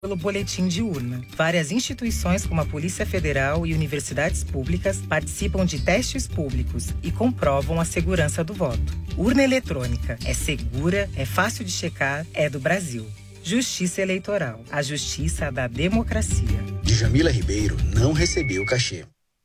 pelo boletim de urna. Várias instituições como a Polícia Federal e universidades públicas participam de testes públicos e comprovam a segurança do voto. Urna eletrônica é segura, é fácil de checar, é do Brasil. Justiça Eleitoral, a justiça da democracia. Djamila Ribeiro não recebeu cachê.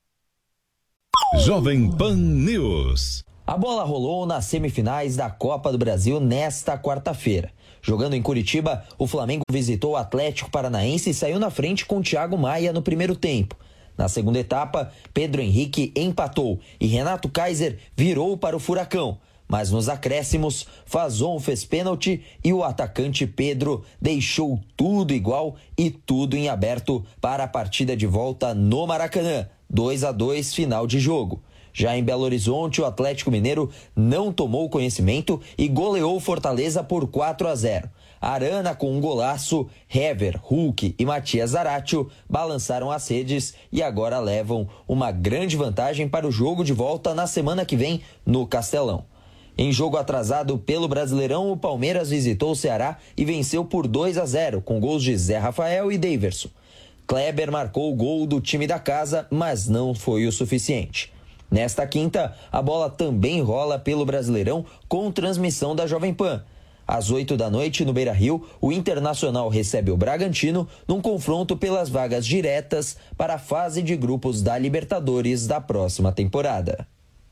Jovem Pan News. A bola rolou nas semifinais da Copa do Brasil nesta quarta-feira. Jogando em Curitiba, o Flamengo visitou o Atlético Paranaense e saiu na frente com Thiago Maia no primeiro tempo. Na segunda etapa, Pedro Henrique empatou e Renato Kaiser virou para o Furacão. Mas nos acréscimos, Fazon fez pênalti e o atacante Pedro deixou tudo igual e tudo em aberto para a partida de volta no Maracanã. 2-2 final de jogo. Já em Belo Horizonte, o Atlético Mineiro não tomou conhecimento e goleou Fortaleza por 4-0. Arana com um golaço, Hever, Hulk e Matias Zaratio balançaram as redes e agora levam uma grande vantagem para o jogo de volta na semana que vem no Castelão. Em jogo atrasado pelo Brasileirão, o Palmeiras visitou o Ceará e venceu por 2-0 com gols de Zé Rafael e Daverson. Kleber marcou o gol do time da casa, mas não foi o suficiente. Nesta quinta, a bola também rola pelo Brasileirão com transmissão da Jovem Pan. Às 20h no Beira-Rio, o Internacional recebe o Bragantino num confronto pelas vagas diretas para a fase de grupos da Libertadores da próxima temporada.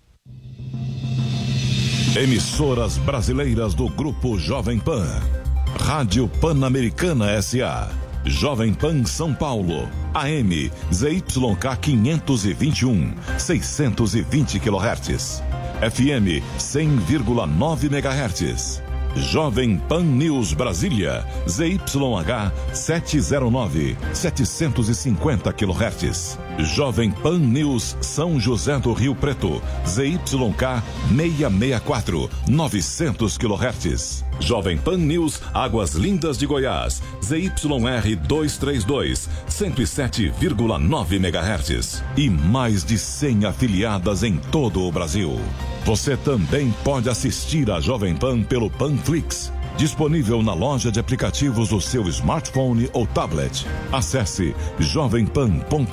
Emissoras brasileiras do Grupo Jovem Pan. Rádio Pan-Americana S.A. Jovem Pan São Paulo, AM, ZYK 521, 620 kHz. FM 100,9 MHz. Jovem Pan News Brasília, ZYH 709, 750 kHz. Jovem Pan News São José do Rio Preto, ZYK 664, 900 kHz. Jovem Pan News Águas Lindas de Goiás, ZYR 232, 107,9 MHz. E mais de 100 afiliadas em todo o Brasil. Você também pode assistir a Jovem Pan pelo Panflix, disponível na loja de aplicativos do seu smartphone ou tablet. Acesse jovempan.com.br.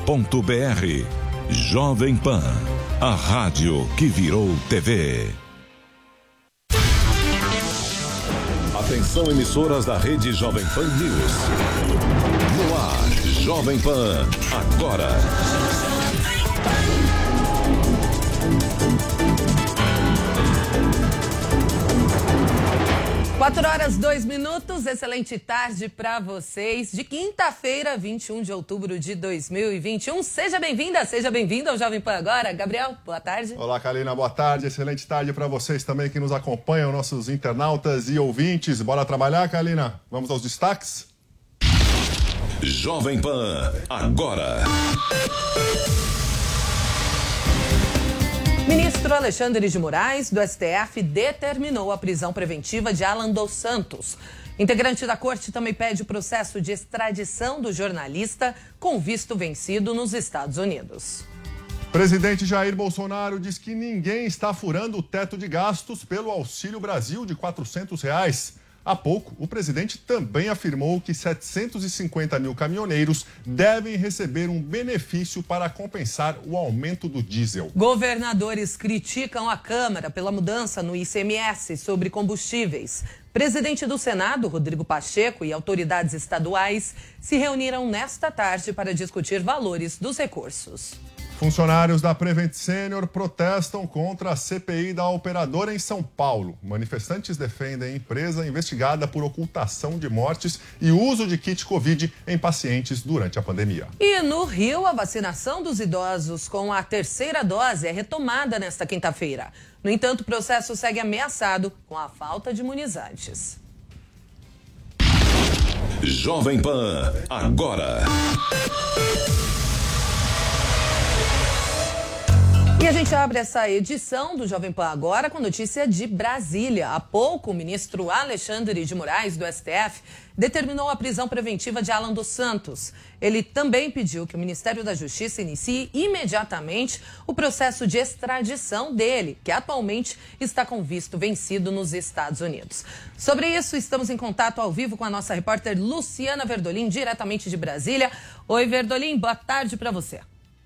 Jovem Pan, a rádio que virou TV. Atenção, emissoras da rede Jovem Pan News. No ar, Jovem Pan, agora. 4h02, excelente tarde para vocês. De quinta-feira, 21 de outubro de 2021. Seja bem-vinda, seja bem-vindo ao Jovem Pan Agora. Gabriel, boa tarde. Olá, Kalina, boa tarde. Excelente tarde para vocês também que nos acompanham, nossos internautas e ouvintes. Bora trabalhar, Kalina? Vamos aos destaques? Jovem Pan Agora. Ministro Alexandre de Moraes, do STF, determinou a prisão preventiva de Alan dos Santos. Integrante da corte também pede o processo de extradição do jornalista com visto vencido nos Estados Unidos. Presidente Jair Bolsonaro diz que ninguém está furando o teto de gastos pelo Auxílio Brasil de R$ 400. Há pouco, o presidente também afirmou que 750 mil caminhoneiros devem receber um benefício para compensar o aumento do diesel. Governadores criticam a Câmara pela mudança no ICMS sobre combustíveis. Presidente do Senado, Rodrigo Pacheco, e autoridades estaduais se reuniram nesta tarde para discutir valores dos recursos. Funcionários da Prevent Senior protestam contra a CPI da operadora em São Paulo. Manifestantes defendem a empresa investigada por ocultação de mortes e uso de kit Covid em pacientes durante a pandemia. E no Rio, a vacinação dos idosos com a terceira dose é retomada nesta quinta-feira. No entanto, o processo segue ameaçado com a falta de imunizantes. Jovem Pan Agora. E a gente abre essa edição do Jovem Pan agora com notícia de Brasília. Há pouco, o ministro Alexandre de Moraes, do STF, determinou a prisão preventiva de Alan dos Santos. Ele também pediu que o Ministério da Justiça inicie imediatamente o processo de extradição dele, que atualmente está com visto vencido nos Estados Unidos. Sobre isso, estamos em contato ao vivo com a nossa repórter Luciana Verdolim, diretamente de Brasília. Oi, Verdolim, boa tarde para você.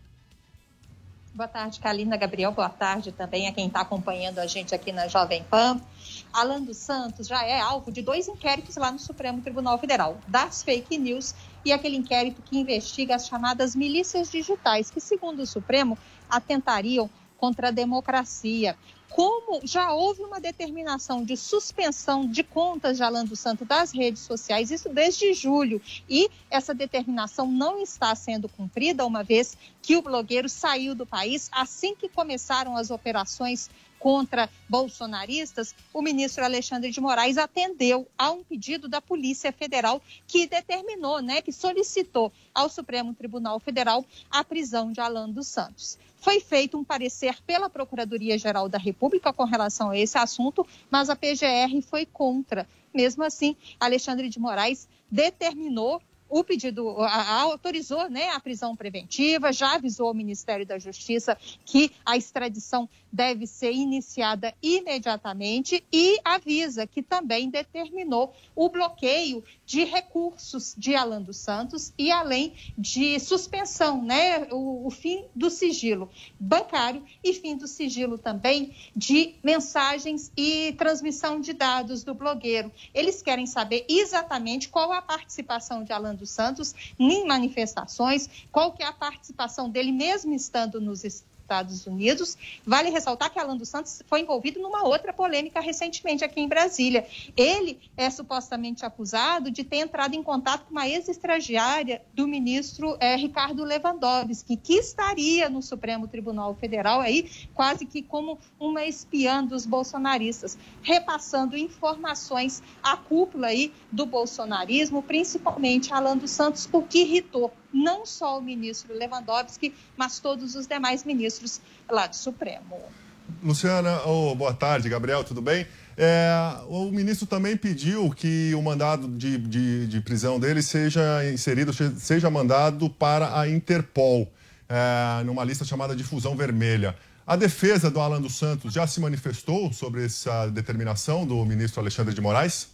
Boa tarde, Kalina, Gabriel. Boa tarde também a quem está acompanhando a gente aqui na Jovem Pan. Alan dos Santos já é alvo de 2 inquéritos lá no Supremo Tribunal Federal, das fake news e aquele inquérito que investiga as chamadas milícias digitais, que, segundo o Supremo, atentariam contra a democracia. Como já houve uma determinação de suspensão de contas de Alan dos Santos das redes sociais, isso desde julho, e essa determinação não está sendo cumprida, uma vez que o blogueiro saiu do país assim que começaram as operações contra bolsonaristas, o ministro Alexandre de Moraes atendeu a um pedido da Polícia Federal que determinou, que solicitou ao Supremo Tribunal Federal a prisão de Alan dos Santos. Foi feito um parecer pela Procuradoria-Geral da República com relação a esse assunto, mas a PGR foi contra. Mesmo assim, Alexandre de Moraes determinou o pedido, autorizou a prisão preventiva, já avisou ao Ministério da Justiça que a extradição deve ser iniciada imediatamente e avisa que também determinou o bloqueio de recursos de Alan dos Santos e além de suspensão, o fim do sigilo bancário e fim do sigilo também de mensagens e transmissão de dados do blogueiro. Eles querem saber exatamente qual a participação de Alan dos Santos em manifestações, qual que é a participação dele mesmo estando nos Estados Unidos. Vale ressaltar que Alan dos Santos foi envolvido numa outra polêmica recentemente aqui em Brasília. Ele é supostamente acusado de ter entrado em contato com uma ex-estagiária do ministro Ricardo Lewandowski, que estaria no Supremo Tribunal Federal aí quase que como uma espiã dos bolsonaristas, repassando informações à cúpula aí do bolsonarismo, principalmente Alan dos Santos, o que irritou não só o ministro Lewandowski, mas todos os demais ministros lá do Supremo. Luciana, boa tarde. Gabriel, tudo bem? O ministro também pediu que o mandado de prisão dele seja mandado para a Interpol, numa lista chamada de Fusão Vermelha. A defesa do Alan dos Santos já se manifestou sobre essa determinação do ministro Alexandre de Moraes?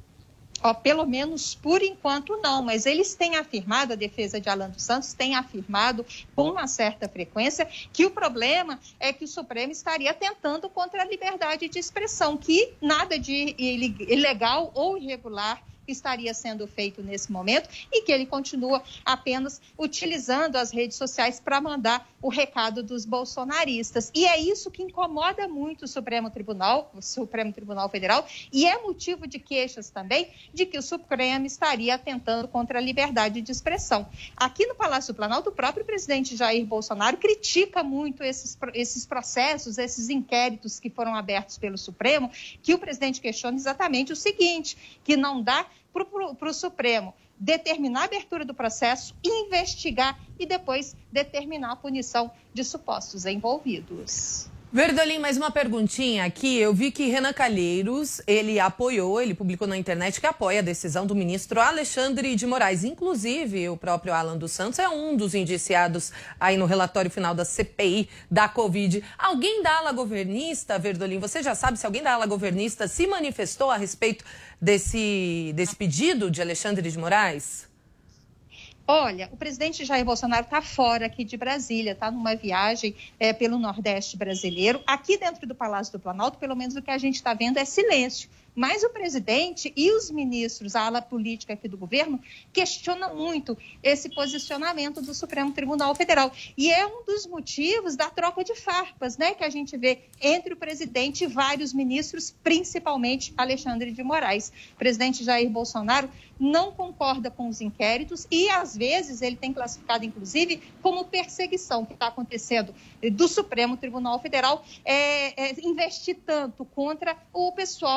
Pelo menos por enquanto não, mas eles têm afirmado, a defesa de Alan dos Santos tem afirmado com uma certa frequência que o problema é que o Supremo estaria atentando contra a liberdade de expressão, que nada de ilegal ou irregular estaria sendo feito nesse momento e que ele continua apenas utilizando as redes sociais para mandar o recado dos bolsonaristas. E é isso que incomoda muito o Supremo Tribunal Federal e é motivo de queixas também de que o Supremo estaria atentando contra a liberdade de expressão. Aqui no Palácio do Planalto, o próprio presidente Jair Bolsonaro critica muito esses processos, esses inquéritos que foram abertos pelo Supremo, que o presidente questiona exatamente o seguinte, que não dá para o Supremo determinar a abertura do processo, investigar e depois determinar a punição de supostos envolvidos. Verdolim, mais uma perguntinha aqui. Eu vi que Renan Calheiros, ele publicou na internet que apoia a decisão do ministro Alexandre de Moraes. Inclusive, o próprio Alan dos Santos é um dos indiciados aí no relatório final da CPI da Covid. Alguém da ala governista, Verdolim, você já sabe se alguém da ala governista se manifestou a respeito desse pedido de Alexandre de Moraes? Olha, o presidente Jair Bolsonaro está fora aqui de Brasília, está numa viagem pelo Nordeste brasileiro. Aqui dentro do Palácio do Planalto, pelo menos o que a gente está vendo é silêncio. Mas o presidente e os ministros, a ala política aqui do governo, questionam muito esse posicionamento do Supremo Tribunal Federal. E é um dos motivos da troca de farpas, que a gente vê entre o presidente e vários ministros, principalmente Alexandre de Moraes. O presidente Jair Bolsonaro não concorda com os inquéritos e, às vezes, ele tem classificado, inclusive, como perseguição que está acontecendo do Supremo Tribunal Federal, investir tanto contra o pessoal aí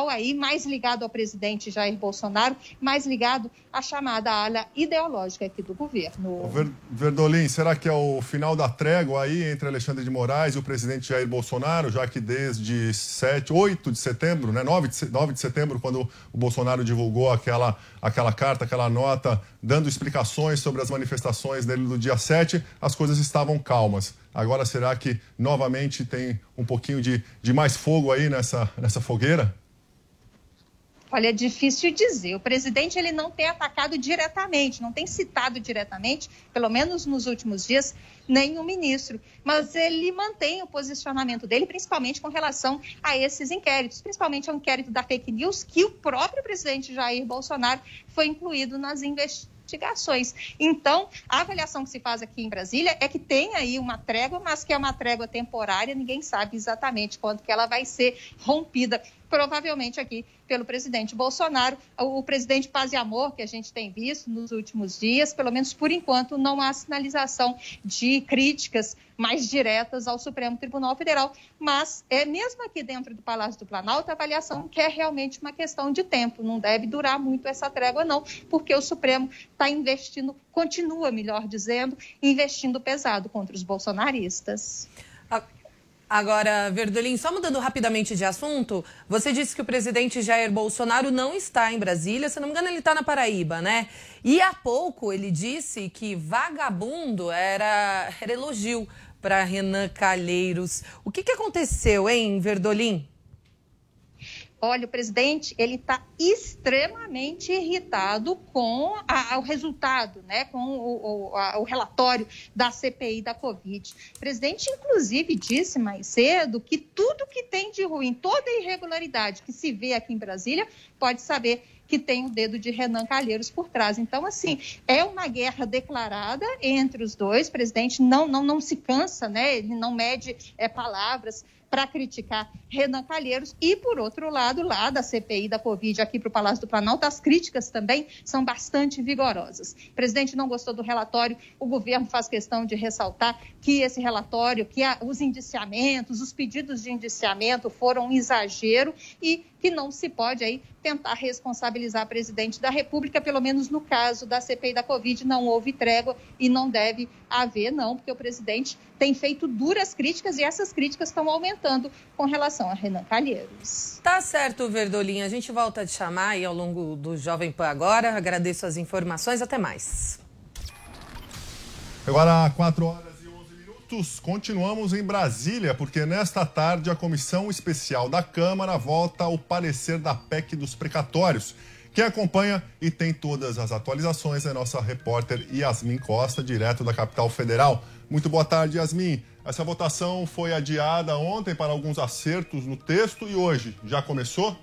mais ligado ao presidente Jair Bolsonaro, mais ligado à chamada ala ideológica aqui do governo. Verdolim, será que é o final da trégua aí entre Alexandre de Moraes e o presidente Jair Bolsonaro, já que desde 8 de setembro, né, 9 de setembro, quando o Bolsonaro divulgou aquela carta, aquela nota, dando explicações sobre as manifestações dele no dia 7, as coisas estavam calmas. Agora, será que novamente tem um pouquinho de mais fogo aí nessa fogueira? Olha, é difícil dizer. O presidente ele não tem atacado diretamente, não tem citado diretamente, pelo menos nos últimos dias, nenhum ministro. Mas ele mantém o posicionamento dele, principalmente com relação a esses inquéritos, principalmente ao inquérito da fake news, que o próprio presidente Jair Bolsonaro foi incluído nas investigações. Então, a avaliação que se faz aqui em Brasília é que tem aí uma trégua, mas que é uma trégua temporária, ninguém sabe exatamente quando que ela vai ser rompida. Provavelmente aqui pelo presidente Bolsonaro, o presidente Paz e Amor, que a gente tem visto nos últimos dias, pelo menos por enquanto, não há sinalização de críticas mais diretas ao Supremo Tribunal Federal, mas mesmo aqui dentro do Palácio do Planalto, a avaliação que é realmente uma questão de tempo, não deve durar muito essa trégua não, porque o Supremo está investindo, continua, melhor dizendo, investindo pesado contra os bolsonaristas. Agora, Verdolim, só mudando rapidamente de assunto, você disse que o presidente Jair Bolsonaro não está em Brasília, se não me engano ele está na Paraíba, né? E há pouco ele disse que vagabundo era elogio para Renan Calheiros. O que aconteceu, hein, Verdolim? Olha, o presidente ele está extremamente irritado com o resultado, né, com o relatório da CPI da Covid. O presidente, inclusive, disse mais cedo que tudo que tem de ruim, toda irregularidade que se vê aqui em Brasília, pode saber que tem o dedo de Renan Calheiros por trás. Então, assim, é uma guerra declarada entre os dois. O presidente não se cansa, né? Ele não mede palavras para criticar Renan Calheiros. E, por outro lado, lá da CPI da Covid, aqui para o Palácio do Planalto, as críticas também são bastante vigorosas. O presidente não gostou do relatório, o governo faz questão de ressaltar que esse relatório, que os indiciamentos, os pedidos de indiciamento foram um exagero e que não se pode aí tentar responsabilizar o presidente da República, pelo menos no caso da CPI da Covid, não houve trégua e não deve haver, não, porque o presidente tem feito duras críticas e essas críticas estão aumentando com relação a Renan Calheiros. Tá certo, Verdolim. A gente volta a te chamar aí ao longo do Jovem Pan agora. Agradeço as informações. Até mais. Agora, 4h11. Continuamos em Brasília, porque nesta tarde a Comissão Especial da Câmara volta ao parecer da PEC dos precatórios. Quem acompanha e tem todas as atualizações é nossa repórter Yasmin Costa, direto da capital federal. Muito boa tarde, Yasmin. Essa votação foi adiada ontem para alguns acertos no texto e hoje já começou?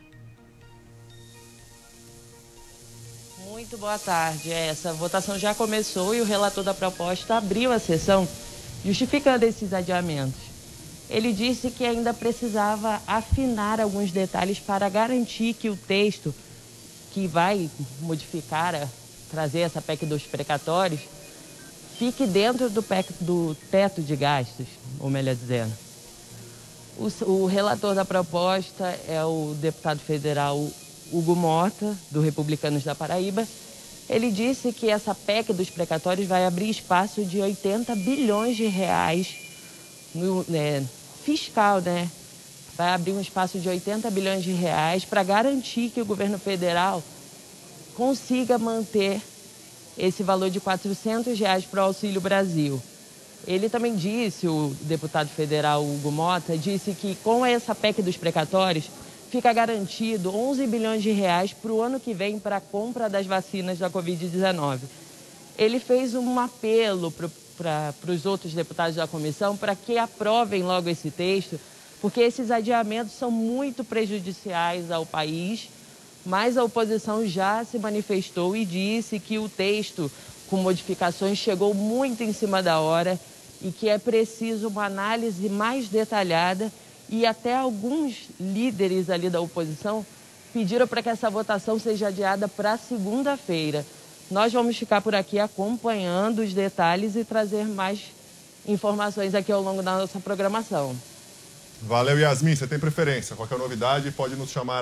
Muito boa tarde. Essa votação já começou e o relator da proposta abriu a sessão justificando esses adiamentos. Ele disse que ainda precisava afinar alguns detalhes para garantir que o texto que vai modificar, trazer essa PEC dos precatórios, fique dentro do teto de gastos, ou melhor dizendo. O relator da proposta é o deputado federal Hugo Mota, do Republicanos da Paraíba. Ele disse que essa PEC dos precatórios vai abrir espaço de 80 bilhões de reais no fiscal, né? Vai abrir um espaço de 80 bilhões de reais para garantir que o governo federal consiga manter esse valor de R$400 para o Auxílio Brasil. Ele também disse, o deputado federal Hugo Mota, disse que com essa PEC dos precatórios fica garantido 11 bilhões de reais para o ano que vem para a compra das vacinas da Covid-19. Ele fez um apelo para os outros deputados da comissão para que aprovem logo esse texto, porque esses adiamentos são muito prejudiciais ao país, mas a oposição já se manifestou e disse que o texto com modificações chegou muito em cima da hora e que é preciso uma análise mais detalhada. E até alguns líderes ali da oposição pediram para que essa votação seja adiada para segunda-feira. Nós vamos ficar por aqui acompanhando os detalhes e trazer mais informações aqui ao longo da nossa programação. Valeu, Yasmin. Você tem preferência? Qualquer novidade pode nos chamar aqui.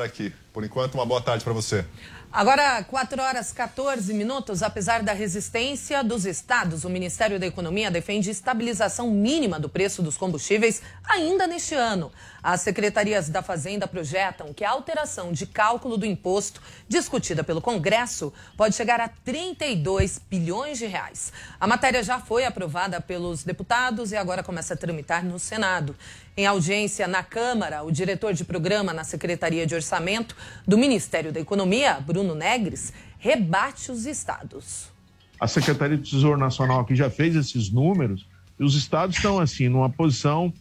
Por enquanto, uma boa tarde para você. Agora, 4h14, apesar da resistência dos estados, o Ministério da Economia defende estabilização mínima do preço dos combustíveis ainda neste ano. As secretarias da Fazenda projetam que a alteração de cálculo do imposto discutida pelo Congresso pode chegar a 32 bilhões de reais. A matéria já foi aprovada pelos deputados e agora começa a tramitar no Senado. Em audiência na Câmara, o diretor de programa na Secretaria de Orçamento do Ministério da Economia, Bruno Negres, rebate os estados. A Secretaria do Tesouro Nacional aqui já fez esses números e os estados estão, assim, numa posição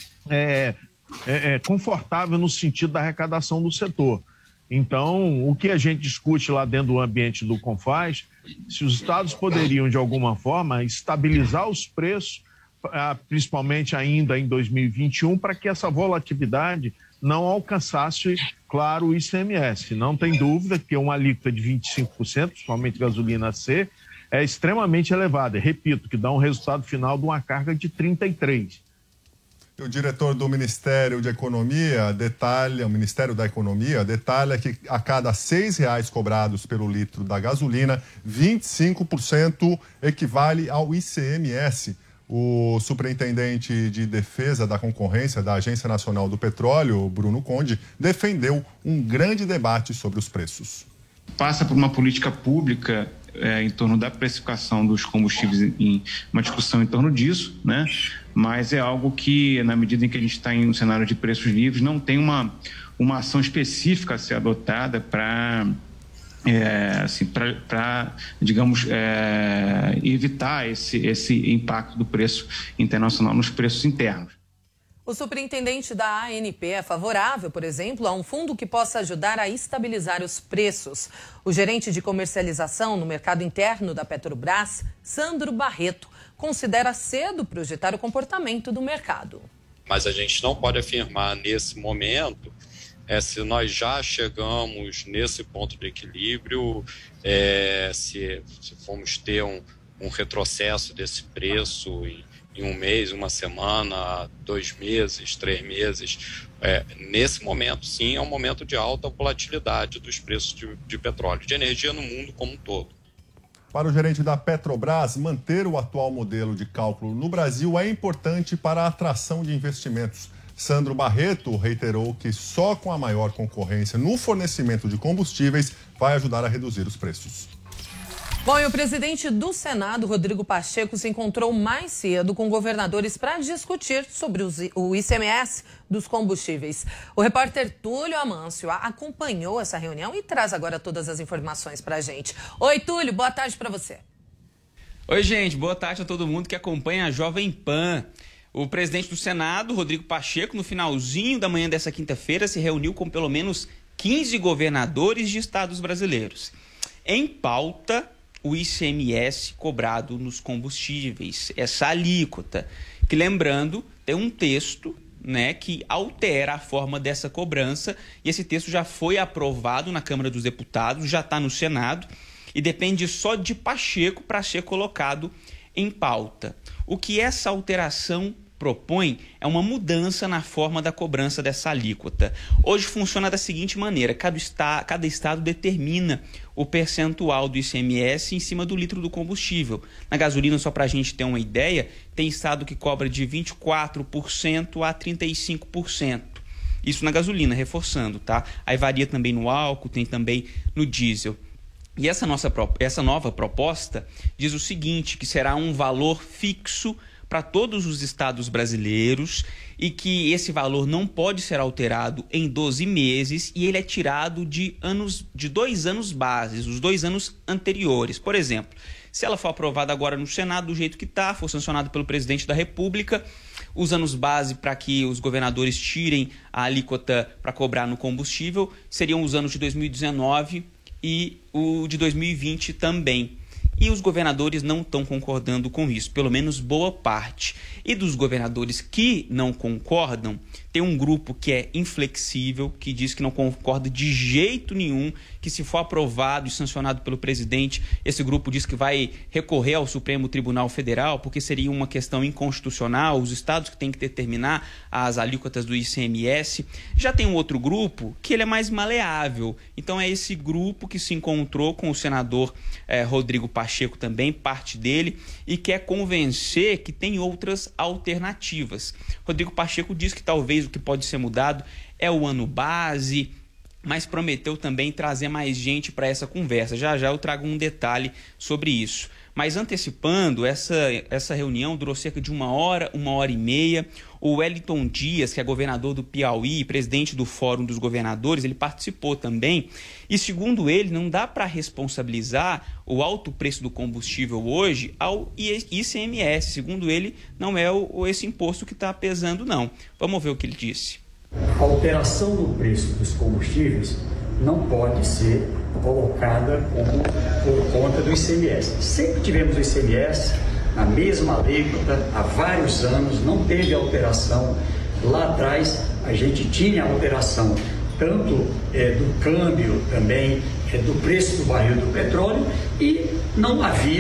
confortável no sentido da arrecadação do setor. Então, o que a gente discute lá dentro do ambiente do CONFAZ, se os estados poderiam, de alguma forma, estabilizar os preços, principalmente ainda em 2021, para que essa volatilidade não alcançasse, claro, o ICMS. Não tem dúvida que uma alíquota de 25%, principalmente gasolina C, é extremamente elevada. Repito, que dá um resultado final de uma carga de 33%. O diretor do Ministério da Economia detalha que a cada R$6 cobrados pelo litro da gasolina, 25% equivale ao ICMS. O superintendente de defesa da concorrência da Agência Nacional do Petróleo, Bruno Conde, defendeu um grande debate sobre os preços. Passa por uma política pública em torno da precificação dos combustíveis, em uma discussão em torno disso, né? Mas é algo que, na medida em que a gente está em um cenário de preços livres, não tem uma ação específica a ser adotada para evitar esse impacto do preço internacional nos preços internos. O superintendente da ANP é favorável, por exemplo, a um fundo que possa ajudar a estabilizar os preços. O gerente de comercialização no mercado interno da Petrobras, Sandro Barreto, considera cedo projetar o comportamento do mercado. Mas a gente não pode afirmar nesse momento se nós já chegamos nesse ponto de equilíbrio, se formos ter um retrocesso desse preço em um mês, uma semana, 2 meses, 3 meses. Nesse momento, sim, é um momento de alta volatilidade dos preços de petróleo, de energia no mundo como um todo. Para o gerente da Petrobras, manter o atual modelo de cálculo no Brasil é importante para a atração de investimentos. Sandro Barreto reiterou que só com a maior concorrência no fornecimento de combustíveis vai ajudar a reduzir os preços. Bom, e o presidente do Senado, Rodrigo Pacheco, se encontrou mais cedo com governadores para discutir sobre o ICMS dos combustíveis. O repórter Túlio Amâncio acompanhou essa reunião e traz agora todas as informações para a gente. Oi, Túlio, boa tarde para você. Oi, gente, boa tarde a todo mundo que acompanha a Jovem Pan. O presidente do Senado, Rodrigo Pacheco, no finalzinho da manhã dessa quinta-feira, se reuniu com pelo menos 15 governadores de estados brasileiros. Em pauta, o ICMS cobrado nos combustíveis, essa alíquota, que, lembrando, tem um texto, né, que altera a forma dessa cobrança, e esse texto já foi aprovado na Câmara dos Deputados, já está no Senado, e depende só de Pacheco para ser colocado em pauta. O que essa alteração propõe é uma mudança na forma da cobrança dessa alíquota. Hoje funciona da seguinte maneira: cada estado determina o percentual do ICMS em cima do litro do combustível. Na gasolina, só para a gente ter uma ideia, tem estado que cobra de 24% a 35%. Isso na gasolina, reforçando, tá? Aí varia também no álcool, tem também no diesel. E essa nova proposta diz o seguinte, que será um valor fixo para todos os estados brasileiros e que esse valor não pode ser alterado em 12 meses e ele é tirado de 2 anos bases, os 2 anos anteriores. Por exemplo, se ela for aprovada agora no Senado do jeito que está, for sancionada pelo presidente da República, os anos base para que os governadores tirem a alíquota para cobrar no combustível seriam os anos de 2019 e o de 2020 também. E os governadores não estão concordando com isso, pelo menos boa parte. E dos governadores que não concordam, tem um grupo que é inflexível, que diz que não concorda de jeito nenhum, que se for aprovado e sancionado pelo presidente, esse grupo diz que vai recorrer ao Supremo Tribunal Federal, porque seria uma questão inconstitucional, os estados que têm que determinar as alíquotas do ICMS. Já tem um outro grupo que ele é mais maleável, então é esse grupo que se encontrou com o senador Rodrigo Pacheco também, parte dele, e quer convencer que tem outras alternativas. Rodrigo Pacheco diz que talvez o que pode ser mudado é o ano base, mas prometeu também trazer mais gente para essa conversa. Já já eu trago um detalhe sobre isso. Mas antecipando, essa reunião durou cerca de 1 hora, 1h30. O Wellington Dias, que é governador do Piauí, presidente do Fórum dos Governadores, ele participou também. E segundo ele, não dá para responsabilizar o alto preço do combustível hoje ao ICMS. Segundo ele, não é esse imposto que está pesando, não. Vamos ver o que ele disse. A alteração do preço dos combustíveis não pode ser colocada por conta do ICMS. Sempre tivemos o ICMS na mesma alíquota há vários anos, não teve alteração. Lá atrás a gente tinha alteração tanto do câmbio também, do preço do barril do petróleo, e não havia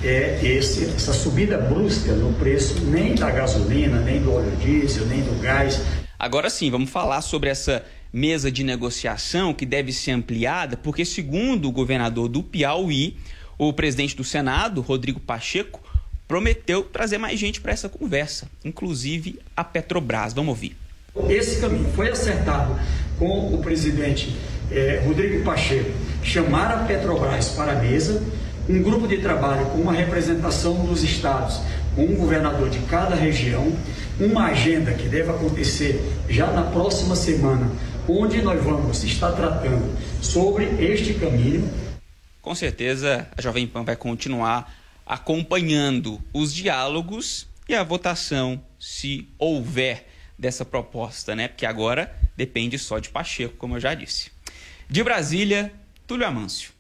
essa subida brusca no preço nem da gasolina, nem do óleo diesel, nem do gás. Agora sim, vamos falar sobre essa mesa de negociação que deve ser ampliada, porque segundo o governador do Piauí, o presidente do Senado, Rodrigo Pacheco, prometeu trazer mais gente para essa conversa, inclusive a Petrobras. Vamos ouvir. Esse caminho foi acertado com o presidente Rodrigo Pacheco, chamar a Petrobras para a mesa, um grupo de trabalho com uma representação dos estados, com um governador de cada região, uma agenda que deve acontecer já na próxima semana, onde nós vamos estar tratando sobre este caminho. Com certeza a Jovem Pan vai continuar acompanhando os diálogos e a votação, se houver, dessa proposta, né? Porque agora depende só de Pacheco, como eu já disse. De Brasília, Túlio Amâncio.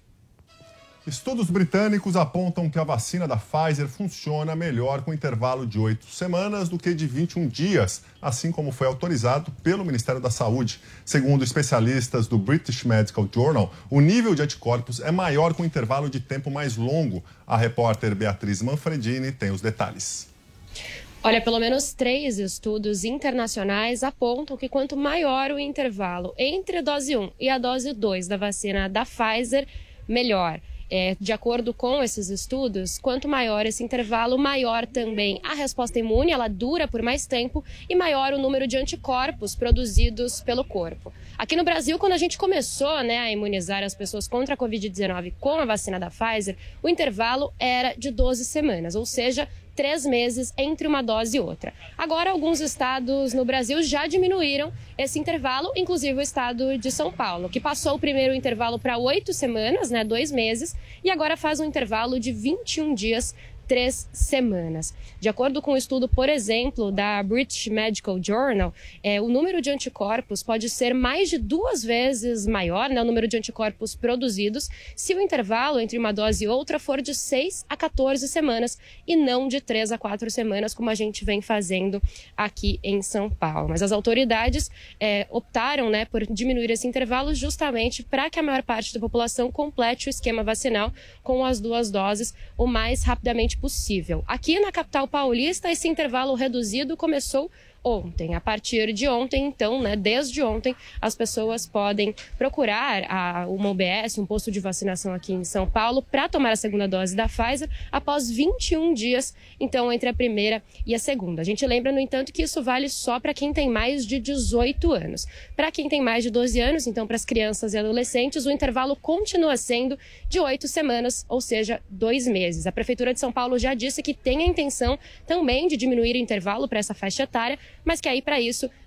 Estudos britânicos apontam que a vacina da Pfizer funciona melhor com intervalo de 8 semanas do que de 21 dias, assim como foi autorizado pelo Ministério da Saúde. Segundo especialistas do British Medical Journal, o nível de anticorpos é maior com intervalo de tempo mais longo. A repórter Beatriz Manfredini tem os detalhes. Olha, pelo menos 3 estudos internacionais apontam que quanto maior o intervalo entre a dose 1 e a dose 2 da vacina da Pfizer, melhor. De acordo com esses estudos, quanto maior esse intervalo, maior também a resposta imune, ela dura por mais tempo, e maior o número de anticorpos produzidos pelo corpo. Aqui no Brasil, quando a gente começou a imunizar as pessoas contra a Covid-19 com a vacina da Pfizer, o intervalo era de 12 semanas, ou seja, 3 meses entre uma dose e outra. Agora, alguns estados no Brasil já diminuíram esse intervalo, inclusive o estado de São Paulo, que passou o primeiro intervalo para 8 semanas, 2 meses, e agora faz um intervalo de 21 dias, 3 semanas. De acordo com um estudo, por exemplo, da British Medical Journal, o número de anticorpos pode ser mais de 2 vezes maior, o número de anticorpos produzidos, se o intervalo entre uma dose e outra for de 6 a 14 semanas e não de 3 a 4 semanas, como a gente vem fazendo aqui em São Paulo. Mas as autoridades optaram por diminuir esse intervalo justamente para que a maior parte da população complete o esquema vacinal com as 2 doses o mais rapidamente possível. Aqui na capital paulista, esse intervalo reduzido começou ontem. A partir de ontem, então, desde ontem, as pessoas podem procurar uma UBS, um posto de vacinação aqui em São Paulo, para tomar a segunda dose da Pfizer após 21 dias, então, entre a primeira e a segunda. A gente lembra, no entanto, que isso vale só para quem tem mais de 18 anos. Para quem tem mais de 12 anos, então, para as crianças e adolescentes, o intervalo continua sendo de 8 semanas, ou seja, 2 meses. A Prefeitura de São Paulo já disse que tem a intenção também de diminuir o intervalo para essa faixa etária, mas que aí, para isso,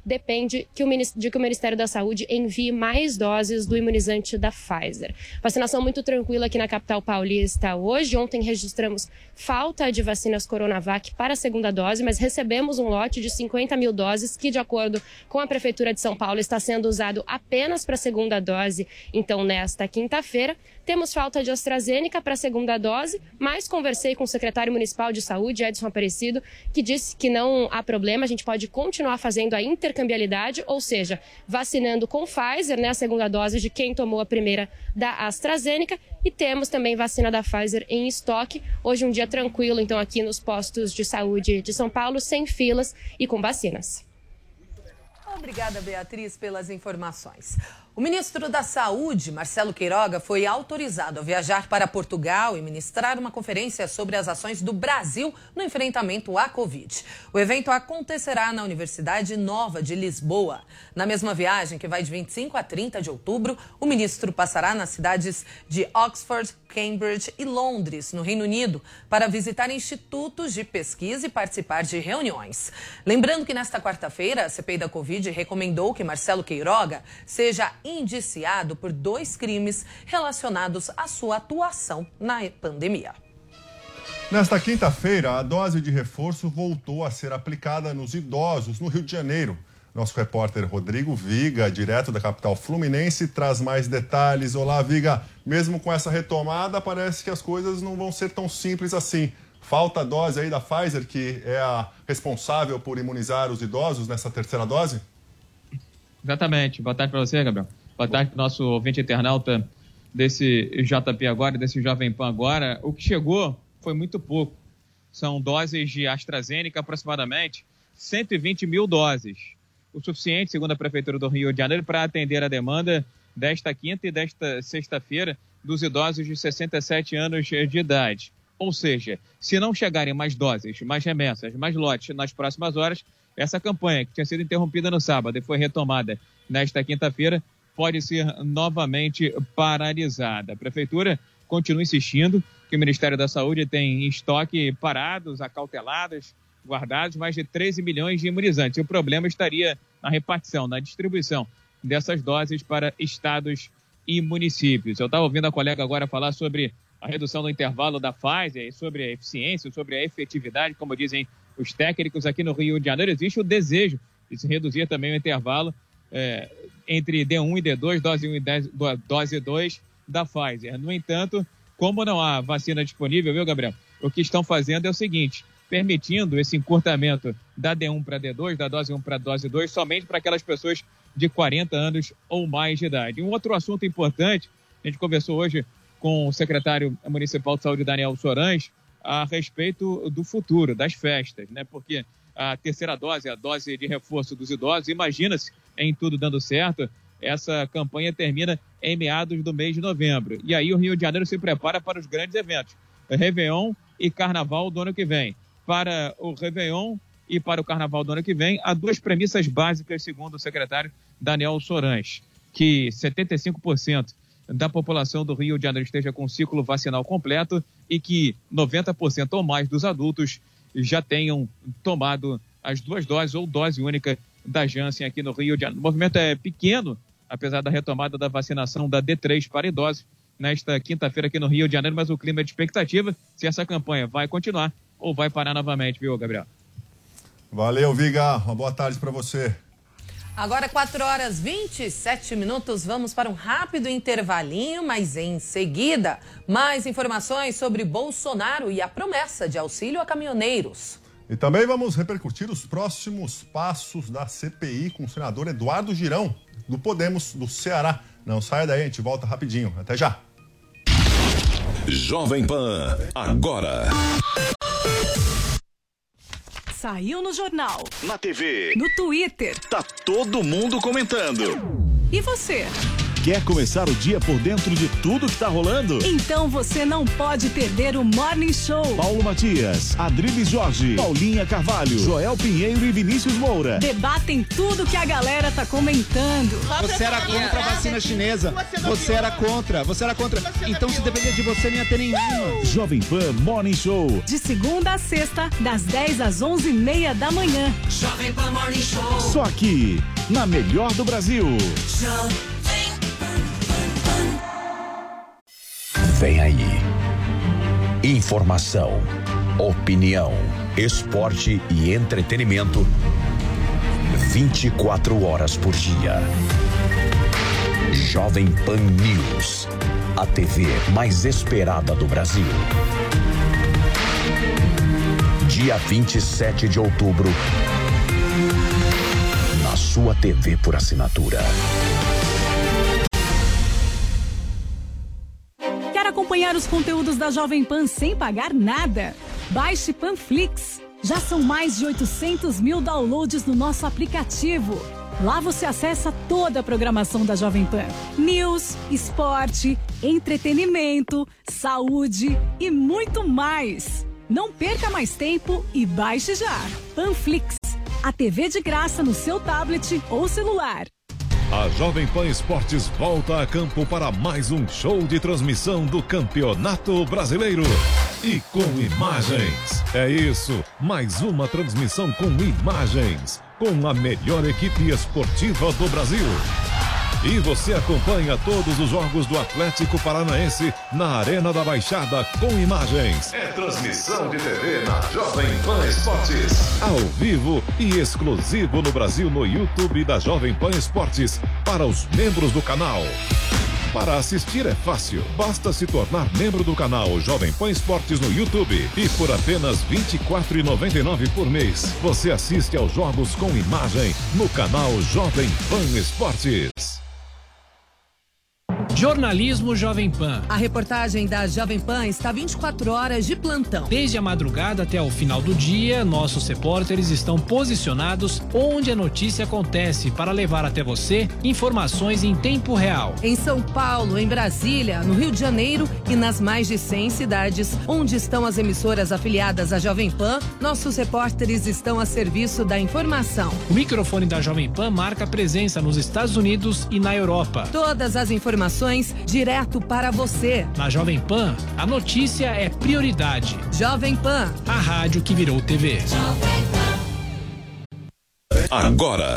depende de que o Ministério da Saúde envie mais doses do imunizante da Pfizer. Vacinação muito tranquila aqui na capital paulista hoje. Ontem registramos falta de vacinas Coronavac para a segunda dose, mas recebemos um lote de 50 mil doses que, de acordo com a Prefeitura de São Paulo, está sendo usado apenas para a segunda dose. Então, nesta quinta-feira, temos falta de AstraZeneca para a segunda dose, mas conversei com o secretário municipal de saúde, Edson Aparecido, que disse que não há problema, a gente pode continuar fazendo a intercambiabilidade, ou seja, vacinando com Pfizer, né, a segunda dose de quem tomou a primeira da AstraZeneca, e temos também vacina da Pfizer em estoque. Hoje um dia tranquilo, então, aqui nos postos de saúde de São Paulo, sem filas e com vacinas. Obrigada, Beatriz, pelas informações. O ministro da Saúde, Marcelo Queiroga, foi autorizado a viajar para Portugal e ministrar uma conferência sobre as ações do Brasil no enfrentamento à Covid. O evento acontecerá na Universidade Nova de Lisboa. Na mesma viagem, que vai de 25 a 30 de outubro, o ministro passará nas cidades de Oxford, Cambridge e Londres, no Reino Unido, para visitar institutos de pesquisa e participar de reuniões. Lembrando que nesta quarta-feira, a CPI da Covid recomendou que Marcelo Queiroga seja indiciado por 2 crimes relacionados à sua atuação na pandemia. Nesta quinta-feira, a dose de reforço voltou a ser aplicada nos idosos no Rio de Janeiro. Nosso repórter Rodrigo Viga, direto da capital fluminense, traz mais detalhes. Olá, Viga. Mesmo com essa retomada, parece que as coisas não vão ser tão simples assim. Falta a dose aí da Pfizer, que é a responsável por imunizar os idosos nessa terceira dose? Exatamente. Boa tarde para você, Gabriel. Boa tarde para o nosso ouvinte internauta desse JP agora, desse Jovem Pan agora. O que chegou foi muito pouco. São doses de AstraZeneca, aproximadamente 120 mil doses. O suficiente, segundo a Prefeitura do Rio de Janeiro, para atender a demanda desta quinta e desta sexta-feira dos idosos de 67 anos de idade. Ou seja, se não chegarem mais doses, mais remessas, mais lotes nas próximas horas, essa campanha, que tinha sido interrompida no sábado e foi retomada nesta quinta-feira, pode ser novamente paralisada. A Prefeitura continua insistindo que o Ministério da Saúde tem em estoque parados, acautelados, guardados mais de 13 milhões de imunizantes. E o problema estaria na repartição, na distribuição dessas doses para estados e municípios. Eu estava ouvindo a colega agora falar sobre a redução do intervalo da Pfizer, sobre a eficiência, sobre a efetividade, como dizem os técnicos aqui no Rio de Janeiro. Existe o desejo de se reduzir também o intervalo entre D1 e D2, dose 1 e dose 2 da Pfizer. No entanto, como não há vacina disponível, viu, Gabriel? O que estão fazendo é o seguinte, permitindo esse encurtamento da D1 para D2, da dose 1 para dose 2, somente para aquelas pessoas de 40 anos ou mais de idade. Um outro assunto importante, a gente conversou hoje com o secretário municipal de saúde, Daniel Sorães, a respeito do futuro, das festas, né? Porque a terceira dose, a dose de reforço dos idosos, imagina-se, em tudo dando certo, essa campanha termina em meados do mês de novembro. E aí o Rio de Janeiro se prepara para os grandes eventos, Réveillon e Carnaval do ano que vem. Para o Réveillon e para o Carnaval do ano que vem, há 2 premissas básicas, segundo o secretário Daniel Sorães, que 75% da população do Rio de Janeiro esteja com o ciclo vacinal completo e que 90% ou mais dos adultos já tenham tomado as 2 doses ou dose única da Janssen aqui no Rio de Janeiro. O movimento é pequeno, apesar da retomada da vacinação da D3 para idosos nesta quinta-feira aqui no Rio de Janeiro, mas o clima é de expectativa se essa campanha vai continuar ou vai parar novamente, viu, Gabriel? Valeu, Viga. Uma boa tarde para você. Agora 4h27, vamos para um rápido intervalinho, mas em seguida, mais informações sobre Bolsonaro e a promessa de auxílio a caminhoneiros. E também vamos repercutir os próximos passos da CPI com o senador Eduardo Girão, do Podemos, do Ceará. Não saia daí, a gente volta rapidinho. Até já. Jovem Pan, agora. Saiu no jornal, na TV, no Twitter. Tá todo mundo comentando. E você? Quer começar o dia por dentro de tudo que tá rolando? Então você não pode perder o Morning Show. Paulo Matias, Adriles Jorge, Paulinha Carvalho, Joel Pinheiro e Vinícius Moura Debatem tudo que a galera tá comentando. Você era contra a vacina chinesa. Você era contra. Então se depender de você, não ia ter nenhuma. Jovem Pan Morning Show. De segunda a sexta, das 10 às 11h30 da manhã. Jovem Pan Morning Show. Só aqui, na melhor do Brasil. Vem aí. Informação, opinião, esporte e entretenimento 24 horas por dia. Jovem Pan News, a TV mais esperada do Brasil. Dia 27 de outubro, na sua TV por assinatura. Quer acompanhar os conteúdos da Jovem Pan sem pagar nada? Baixe Panflix. Já são mais de 800 mil downloads no nosso aplicativo. Lá você acessa toda a programação da Jovem Pan. News, esporte, entretenimento, saúde e muito mais. Não perca mais tempo e baixe já. Panflix, a TV de graça no seu tablet ou celular. A Jovem Pan Esportes volta a campo para mais um show de transmissão do Campeonato Brasileiro. E com imagens. É isso, mais uma transmissão com imagens. Com a melhor equipe esportiva do Brasil. E você acompanha todos os jogos do Atlético Paranaense na Arena da Baixada com imagens. É transmissão de TV na Jovem Pan Esportes. Ao vivo e exclusivo no Brasil no YouTube da Jovem Pan Esportes para os membros do canal. Para assistir é fácil, basta se tornar membro do canal Jovem Pan Esportes no YouTube e por apenas R$ 24,99 por mês, você assiste aos jogos com imagem no canal Jovem Pan Esportes. Jornalismo Jovem Pan. A reportagem da Jovem Pan está 24 horas de plantão. Desde a madrugada até o final do dia, nossos repórteres estão posicionados onde a notícia acontece para levar até você informações em tempo real. Em São Paulo, em Brasília, no Rio de Janeiro e nas mais de 100 cidades onde estão as emissoras afiliadas à Jovem Pan, nossos repórteres estão a serviço da informação. O microfone da Jovem Pan marca presença nos Estados Unidos e na Europa. Todas as informações direto para você. Na Jovem Pan, a notícia é prioridade. Jovem Pan, a rádio que virou TV. Agora.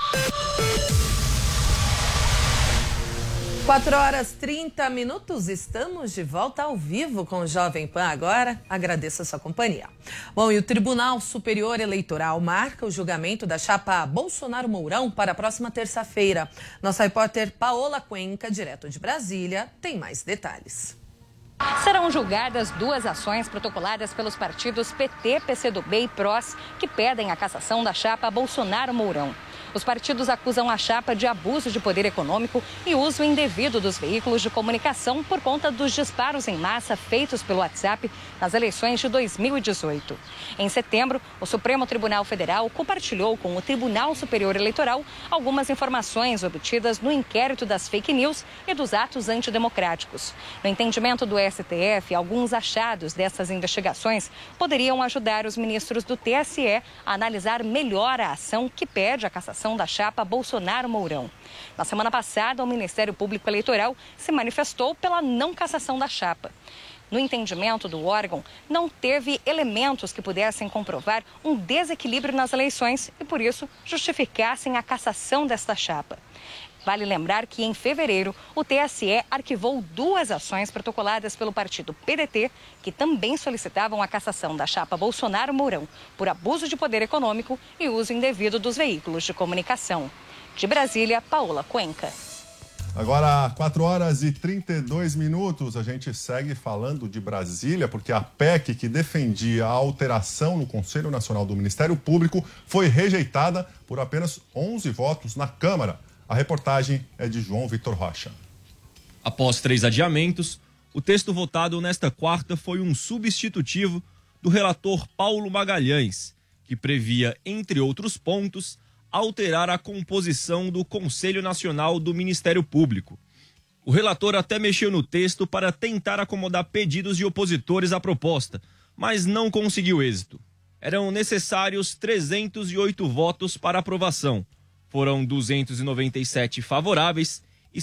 4h30, estamos de volta ao vivo com o Jovem Pan agora. Agradeço a sua companhia. Bom, e o Tribunal Superior Eleitoral marca o julgamento da chapa Bolsonaro-Mourão para a próxima terça-feira. Nossa repórter Paola Cuenca, direto de Brasília, tem mais detalhes. Serão julgadas duas ações protocoladas pelos partidos PT, PCdoB e PROS, que pedem a cassação da chapa Bolsonaro-Mourão. Os partidos acusam a chapa de abuso de poder econômico e uso indevido dos veículos de comunicação por conta dos disparos em massa feitos pelo WhatsApp nas eleições de 2018. Em setembro, o Supremo Tribunal Federal compartilhou com o Tribunal Superior Eleitoral algumas informações obtidas no inquérito das fake news e dos atos antidemocráticos. No entendimento do STF, alguns achados dessas investigações poderiam ajudar os ministros do TSE a analisar melhor a ação que pede a cassação da chapa Bolsonaro-Mourão. Na semana passada, o Ministério Público Eleitoral se manifestou pela não cassação da chapa. No entendimento do órgão, não teve elementos que pudessem comprovar um desequilíbrio nas eleições e, por isso, justificassem a cassação desta chapa. Vale lembrar que, em fevereiro, o TSE arquivou duas ações protocoladas pelo partido PDT, que também solicitavam a cassação da chapa Bolsonaro-Mourão por abuso de poder econômico e uso indevido dos veículos de comunicação. De Brasília, Paola Cuenca. Agora, 4h32, a gente segue falando de Brasília, porque a PEC que defendia a alteração no Conselho Nacional do Ministério Público foi rejeitada por apenas 11 votos na Câmara. A reportagem é de João Vitor Rocha. Após 3 adiamentos, o texto votado nesta quarta foi um substitutivo do relator Paulo Magalhães, que previa, entre outros pontos, alterar a composição do Conselho Nacional do Ministério Público. O relator até mexeu no texto para tentar acomodar pedidos de opositores à proposta, mas não conseguiu êxito. Eram necessários 308 votos para aprovação. Foram 297 favoráveis e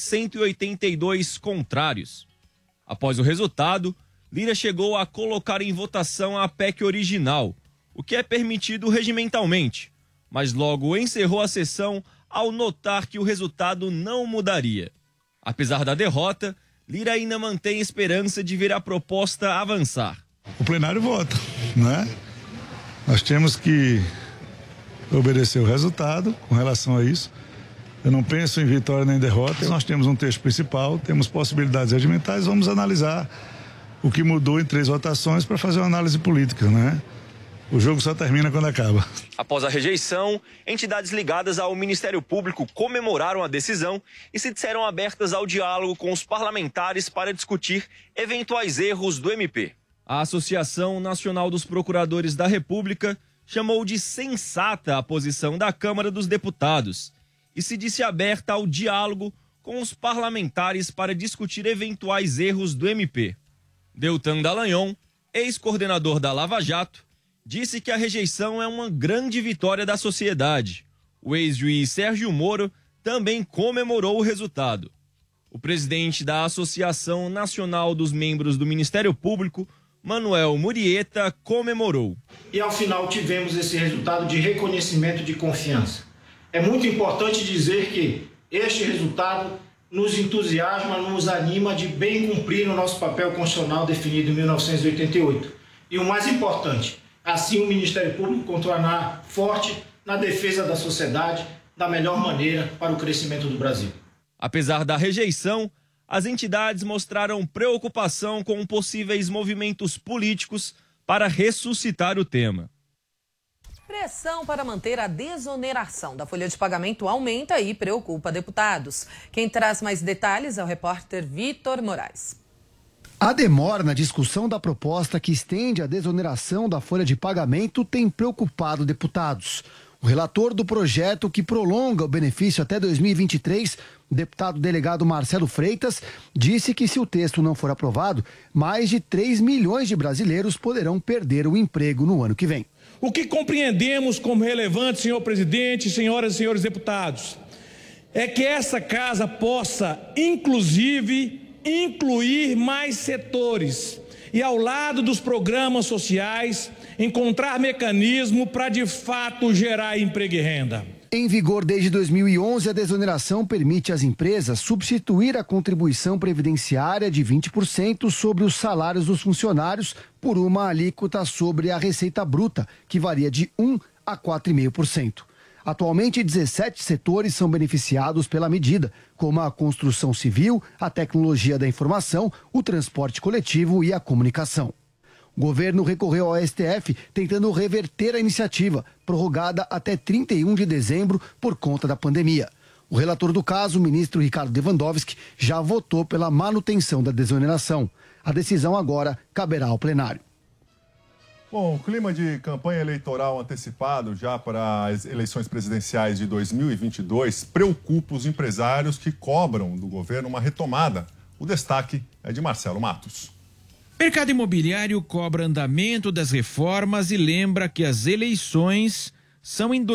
182 contrários. Após o resultado, Lira chegou a colocar em votação a PEC original, o que é permitido regimentalmente, mas logo encerrou a sessão ao notar que o resultado não mudaria. Apesar da derrota, Lira ainda mantém esperança de ver a proposta avançar. O plenário vota, né? Nós temos que obedecer o resultado com relação a isso. Eu não penso em vitória nem derrota. Nós temos um texto principal, temos possibilidades regimentais, vamos analisar o que mudou em 3 votações para fazer uma análise política, né? O jogo só termina quando acaba. Após a rejeição, entidades ligadas ao Ministério Público comemoraram a decisão e se disseram abertas ao diálogo com os parlamentares para discutir eventuais erros do MP. A Associação Nacional dos Procuradores da República chamou de sensata a posição da Câmara dos Deputados e se disse aberta ao diálogo com os parlamentares para discutir eventuais erros do MP. Deltan Dallagnol, ex-coordenador da Lava Jato, disse que a rejeição é uma grande vitória da sociedade. O ex-juiz Sérgio Moro também comemorou o resultado. O presidente da Associação Nacional dos Membros do Ministério Público, Manuel Murieta, comemorou. E ao final tivemos esse resultado de reconhecimento de confiança. É muito importante dizer que este resultado nos entusiasma, nos anima de bem cumprir o nosso papel constitucional definido em 1988. E o mais importante, assim o Ministério Público continuará forte na defesa da sociedade da melhor maneira para o crescimento do Brasil. Apesar da rejeição, as entidades mostraram preocupação com possíveis movimentos políticos para ressuscitar o tema. Pressão para manter a desoneração da folha de pagamento aumenta e preocupa deputados. Quem traz mais detalhes é o repórter Vitor Moraes. A demora na discussão da proposta que estende a desoneração da folha de pagamento tem preocupado deputados. O relator do projeto que prolonga o benefício até 2023, o deputado delegado Marcelo Freitas, disse que se o texto não for aprovado, mais de 3 milhões de brasileiros poderão perder o emprego no ano que vem. O que compreendemos como relevante, senhor presidente, senhoras e senhores deputados, é que essa casa possa, inclusive, incluir mais setores e, ao lado dos programas sociais, encontrar mecanismo para, de fato, gerar emprego e renda. Em vigor desde 2011, a desoneração permite às empresas substituir a contribuição previdenciária de 20% sobre os salários dos funcionários por uma alíquota sobre a receita bruta, que varia de 1% a 4,5%. Atualmente, 17 setores são beneficiados pela medida, como a construção civil, a tecnologia da informação, o transporte coletivo e a comunicação. O governo recorreu ao STF tentando reverter a iniciativa, prorrogada até 31 de dezembro por conta da pandemia. O relator do caso, o ministro Ricardo Lewandowski, já votou pela manutenção da desoneração. A decisão agora caberá ao plenário. Bom, o clima de campanha eleitoral antecipado já para as eleições presidenciais de 2022 preocupa os empresários que cobram do governo uma retomada. O destaque é de Marcelo Matos. O mercado imobiliário cobra andamento das reformas e lembra que as eleições são em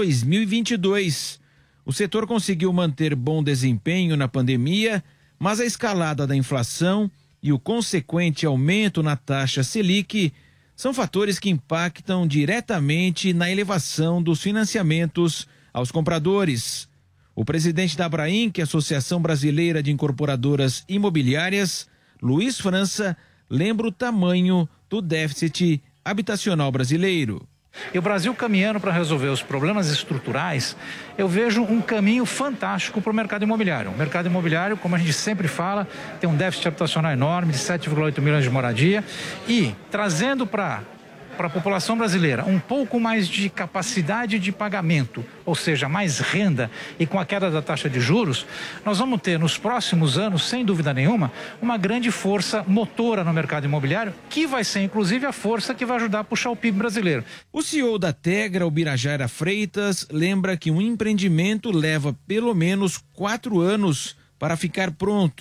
2022. O setor conseguiu manter bom desempenho na pandemia, mas a escalada da inflação e o consequente aumento na taxa Selic são fatores que impactam diretamente na elevação dos financiamentos aos compradores. O presidente da Abrainc, Associação Brasileira de Incorporadoras Imobiliárias, Luiz França, lembra o tamanho do déficit habitacional brasileiro. E o Brasil caminhando para resolver os problemas estruturais, eu vejo um caminho fantástico para o mercado imobiliário. O mercado imobiliário, como a gente sempre fala, tem um déficit habitacional enorme de 7,8 milhões de moradia e trazendo para a população brasileira um pouco mais de capacidade de pagamento, ou seja, mais renda e com a queda da taxa de juros, nós vamos ter nos próximos anos, sem dúvida nenhuma, uma grande força motora no mercado imobiliário, que vai ser inclusive a força que vai ajudar a puxar o PIB brasileiro. O CEO da Tegra, o Birajara Freitas, lembra que um empreendimento leva pelo menos 4 anos para ficar pronto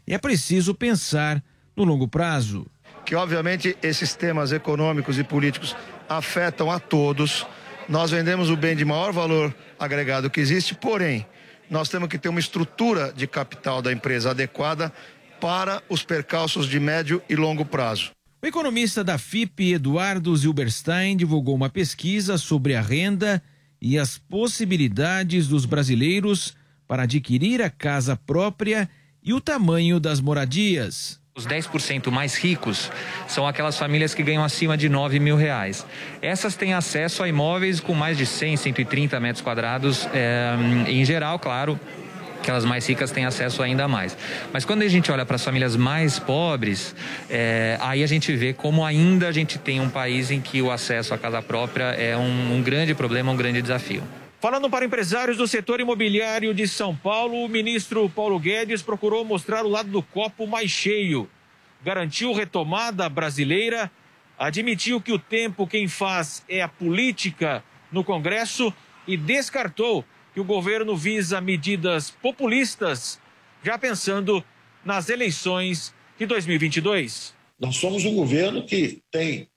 e é preciso pensar no longo prazo. Que obviamente esses temas econômicos e políticos afetam a todos. Nós vendemos o bem de maior valor agregado que existe, porém, nós temos que ter uma estrutura de capital da empresa adequada para os percalços de médio e longo prazo. O economista da FIP, Eduardo Zilberstein, divulgou uma pesquisa sobre a renda e as possibilidades dos brasileiros para adquirir a casa própria e o tamanho das moradias. Os 10% mais ricos são aquelas famílias que ganham acima de R$9 mil. Essas têm acesso a imóveis com mais de 100, 130 metros quadrados. Em geral, claro, aquelas mais ricas têm acesso ainda mais. Mas quando a gente olha para as famílias mais pobres, aí a gente vê como ainda a gente tem um país em que o acesso à casa própria é um grande problema, um grande desafio. Falando para empresários do setor imobiliário de São Paulo, o ministro Paulo Guedes procurou mostrar o lado do copo mais cheio. Garantiu retomada brasileira, admitiu que o tempo quem faz é a política no Congresso e descartou que o governo visa medidas populistas, já pensando nas eleições de 2022. Nós somos um governo que tem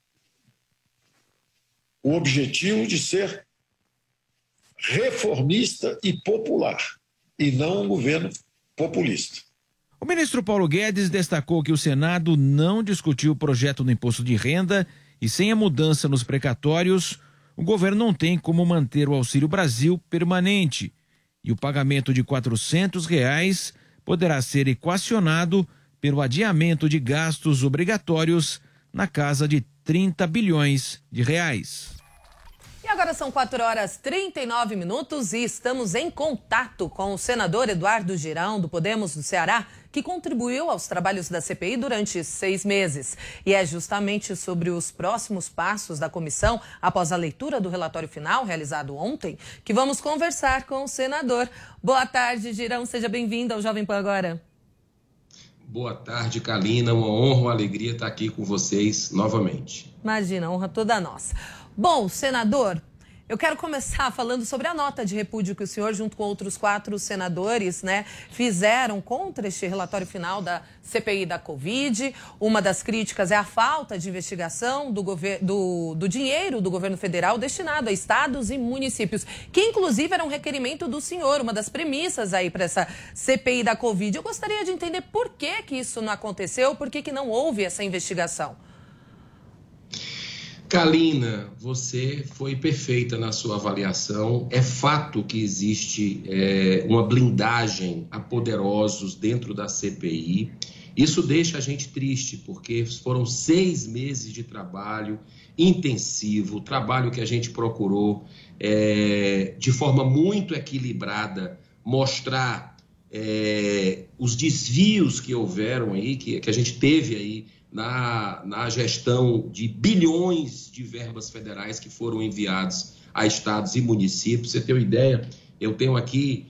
o objetivo de ser reformista e popular, e não um governo populista. O ministro Paulo Guedes destacou que o Senado não discutiu o projeto do imposto de renda e sem a mudança nos precatórios, o governo não tem como manter o Auxílio Brasil permanente e o pagamento de R$400 poderá ser equacionado pelo adiamento de gastos obrigatórios na casa de 30 bilhões de reais. E agora são 4h39 e estamos em contato com o senador Eduardo Girão, do Podemos do Ceará, que contribuiu aos trabalhos da CPI durante 6 meses. E é justamente sobre os próximos passos da comissão, após a leitura do relatório final, realizado ontem, que vamos conversar com o senador. Boa tarde, Girão. Seja bem-vindo ao Jovem Pan Agora. Boa tarde, Kalina. Uma honra, uma alegria estar aqui com vocês novamente. Imagina, honra toda nossa. Bom, senador, eu quero começar falando sobre a nota de repúdio que o senhor, junto com outros 4 senadores, fizeram contra este relatório final da CPI da Covid. Uma das críticas é a falta de investigação do dinheiro do governo federal destinado a estados e municípios, que inclusive era um requerimento do senhor, uma das premissas aí para essa CPI da Covid. Eu gostaria de entender por que isso não aconteceu, por que não houve essa investigação. Kalina, você foi perfeita na sua avaliação. É fato que existe uma blindagem a poderosos dentro da CPI. Isso deixa a gente triste, porque foram 6 meses de trabalho intensivo, trabalho que a gente procurou, de forma muito equilibrada, mostrar os desvios que houveram aí, que a gente teve aí, na gestão de bilhões de verbas federais que foram enviados a estados e municípios. Você tem uma ideia? Eu tenho aqui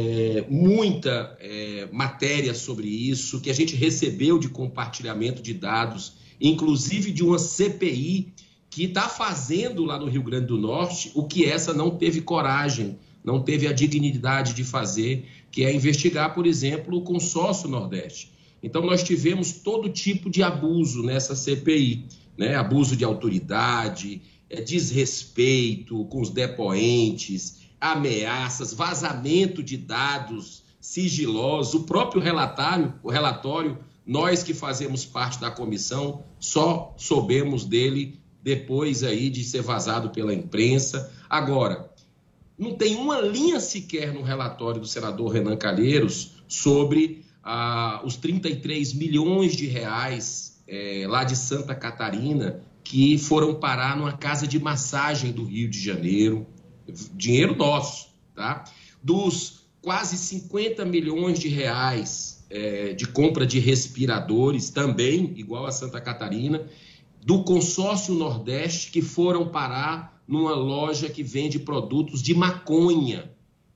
muita matéria sobre isso, que a gente recebeu de compartilhamento de dados, inclusive de uma CPI que está fazendo lá no Rio Grande do Norte o que essa não teve coragem, não teve a dignidade de fazer, que é investigar, por exemplo, o consórcio Nordeste. Então, nós tivemos todo tipo de abuso nessa CPI, abuso de autoridade, desrespeito com os depoentes, ameaças, vazamento de dados sigilosos. O próprio relatório, nós que fazemos parte da comissão, só soubemos dele depois aí de ser vazado pela imprensa. Agora, não tem uma linha sequer no relatório do senador Renan Calheiros sobre os 33 milhões de reais lá de Santa Catarina que foram parar numa casa de massagem do Rio de Janeiro, dinheiro nosso, tá? Dos quase 50 milhões de reais de compra de respiradores, também igual a Santa Catarina, do consórcio Nordeste, que foram parar numa loja que vende produtos de maconha,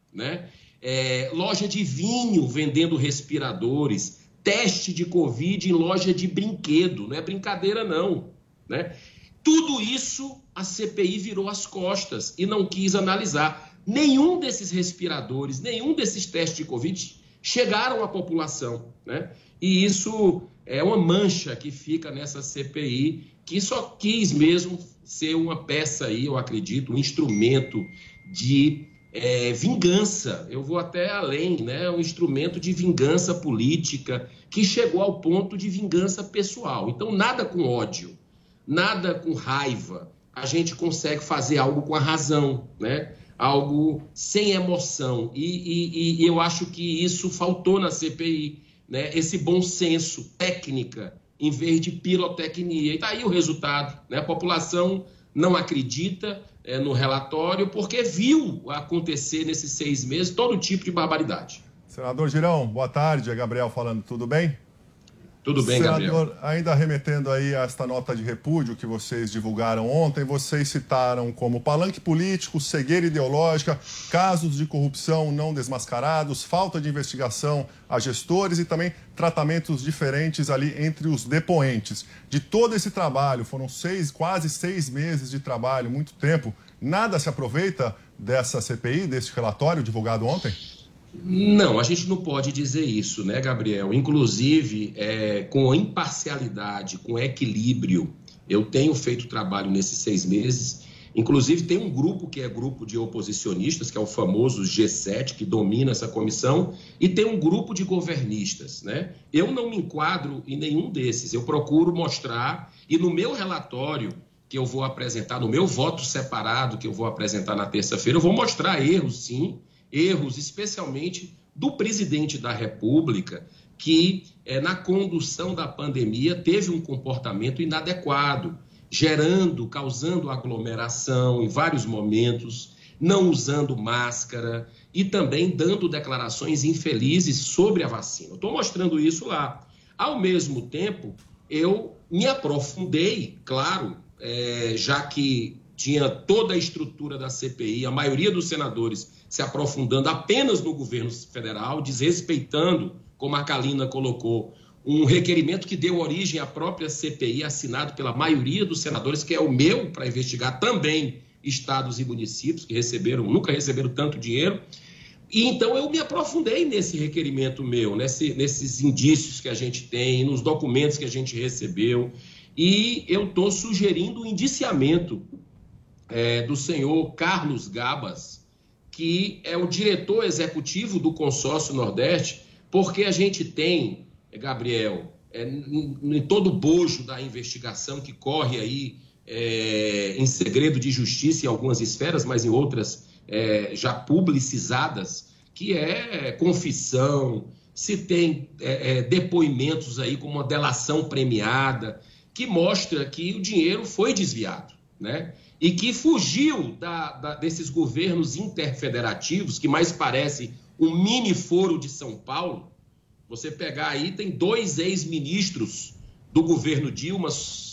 loja de vinho vendendo respiradores, teste de Covid em loja de brinquedo, não é brincadeira não, Tudo isso a CPI virou as costas e não quis analisar. Nenhum desses respiradores, nenhum desses testes de Covid chegaram à população, E isso é uma mancha que fica nessa CPI, que só quis mesmo ser uma peça aí, eu acredito, um instrumento de vingança. Eu vou até além, né? Um instrumento de vingança política que chegou ao ponto de vingança pessoal. Então, nada com ódio, nada com raiva. A gente consegue fazer algo com a razão, né? Algo sem emoção. E eu acho que isso faltou na CPI, né? Esse bom senso, técnica, em vez de pirotecnia. E está aí o resultado, né? A população não acredita no relatório porque viu acontecer nesses 6 meses todo tipo de barbaridade. Senador Girão, boa tarde. É Gabriel falando, tudo bem? Tudo bem, Senador, Gabriel. ainda remetendo aí a esta nota de repúdio que vocês divulgaram ontem, vocês citaram como palanque político, cegueira ideológica, casos de corrupção não desmascarados, falta de investigação a gestores e também tratamentos diferentes ali entre os depoentes. De todo esse trabalho, foram quase 6 meses de trabalho, muito tempo, nada se aproveita dessa CPI, desse relatório divulgado ontem? Não, a gente não pode dizer isso, né, Gabriel? Inclusive, com imparcialidade, com equilíbrio, eu tenho feito trabalho nesses 6 meses. Inclusive, tem um grupo que é grupo de oposicionistas, que é o famoso G7, que domina essa comissão, e tem um grupo de governistas, né? Eu não me enquadro em nenhum desses. Eu procuro mostrar, e no meu relatório que eu vou apresentar, no meu voto separado que eu vou apresentar na terça-feira, eu vou mostrar erros, sim, erros especialmente do presidente da República, que na condução da pandemia teve um comportamento inadequado, causando aglomeração em vários momentos, não usando máscara e também dando declarações infelizes sobre a vacina. Eu estou mostrando isso lá. Ao mesmo tempo, eu me aprofundei, claro, já que tinha toda a estrutura da CPI, a maioria dos senadores se aprofundando apenas no governo federal, desrespeitando, como a Kalina colocou, um requerimento que deu origem à própria CPI, assinado pela maioria dos senadores, que é o meu, para investigar também estados e municípios que nunca receberam tanto dinheiro. E então eu me aprofundei nesse requerimento meu, nesses indícios que a gente tem, nos documentos que a gente recebeu, e eu estou sugerindo o indiciamento do senhor Carlos Gabas, que é o diretor executivo do Consórcio Nordeste, porque a gente tem, Gabriel, em todo o bojo da investigação que corre aí em segredo de justiça em algumas esferas, mas em outras já publicizadas, que é confissão, se tem depoimentos aí como uma delação premiada, que mostra que o dinheiro foi desviado, né? E que fugiu desses governos interfederativos, que mais parece um mini foro de São Paulo. Você pegar aí, tem 2 ex-ministros do governo Dilma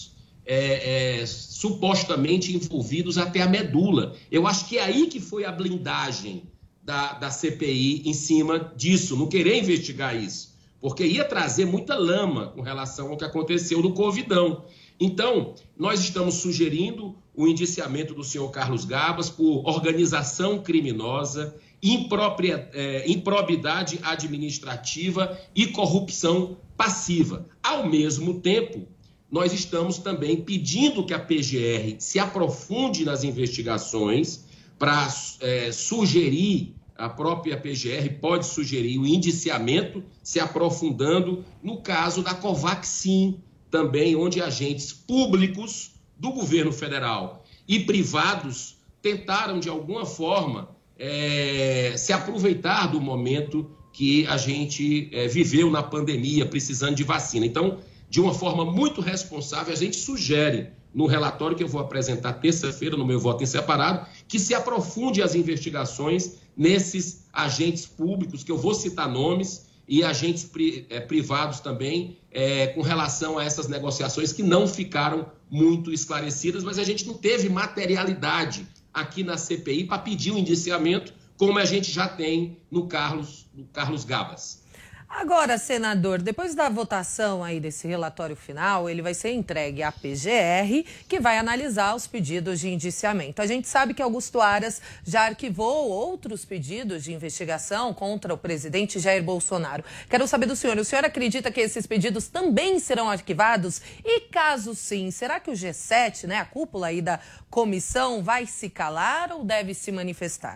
supostamente envolvidos até a medula. Eu acho que é aí que foi a blindagem da CPI em cima disso, não querer investigar isso, porque ia trazer muita lama com relação ao que aconteceu no Covidão. Então, nós estamos sugerindo o indiciamento do senhor Carlos Gabas por organização criminosa, improbidade administrativa e corrupção passiva. Ao mesmo tempo, nós estamos também pedindo que a PGR se aprofunde nas investigações para sugerir, a própria PGR pode sugerir o indiciamento, se aprofundando no caso da Covaxin, também onde agentes públicos do governo federal e privados tentaram, de alguma forma, se aproveitar do momento que a gente viveu na pandemia, precisando de vacina. Então, de uma forma muito responsável, a gente sugere, no relatório que eu vou apresentar terça-feira, no meu voto em separado, que se aprofunde as investigações nesses agentes públicos, que eu vou citar nomes, e agentes privados também, com relação a essas negociações que não ficaram muito esclarecidas, mas a gente não teve materialidade aqui na CPI para pedir o indiciamento, como a gente já tem no Carlos Gabas. Agora, senador, depois da votação aí desse relatório final, ele vai ser entregue à PGR, que vai analisar os pedidos de indiciamento. A gente sabe que Augusto Aras já arquivou outros pedidos de investigação contra o presidente Jair Bolsonaro. Quero saber do senhor, o senhor acredita que esses pedidos também serão arquivados? E caso sim, será que o G7, né, a cúpula aí da comissão, vai se calar ou deve se manifestar?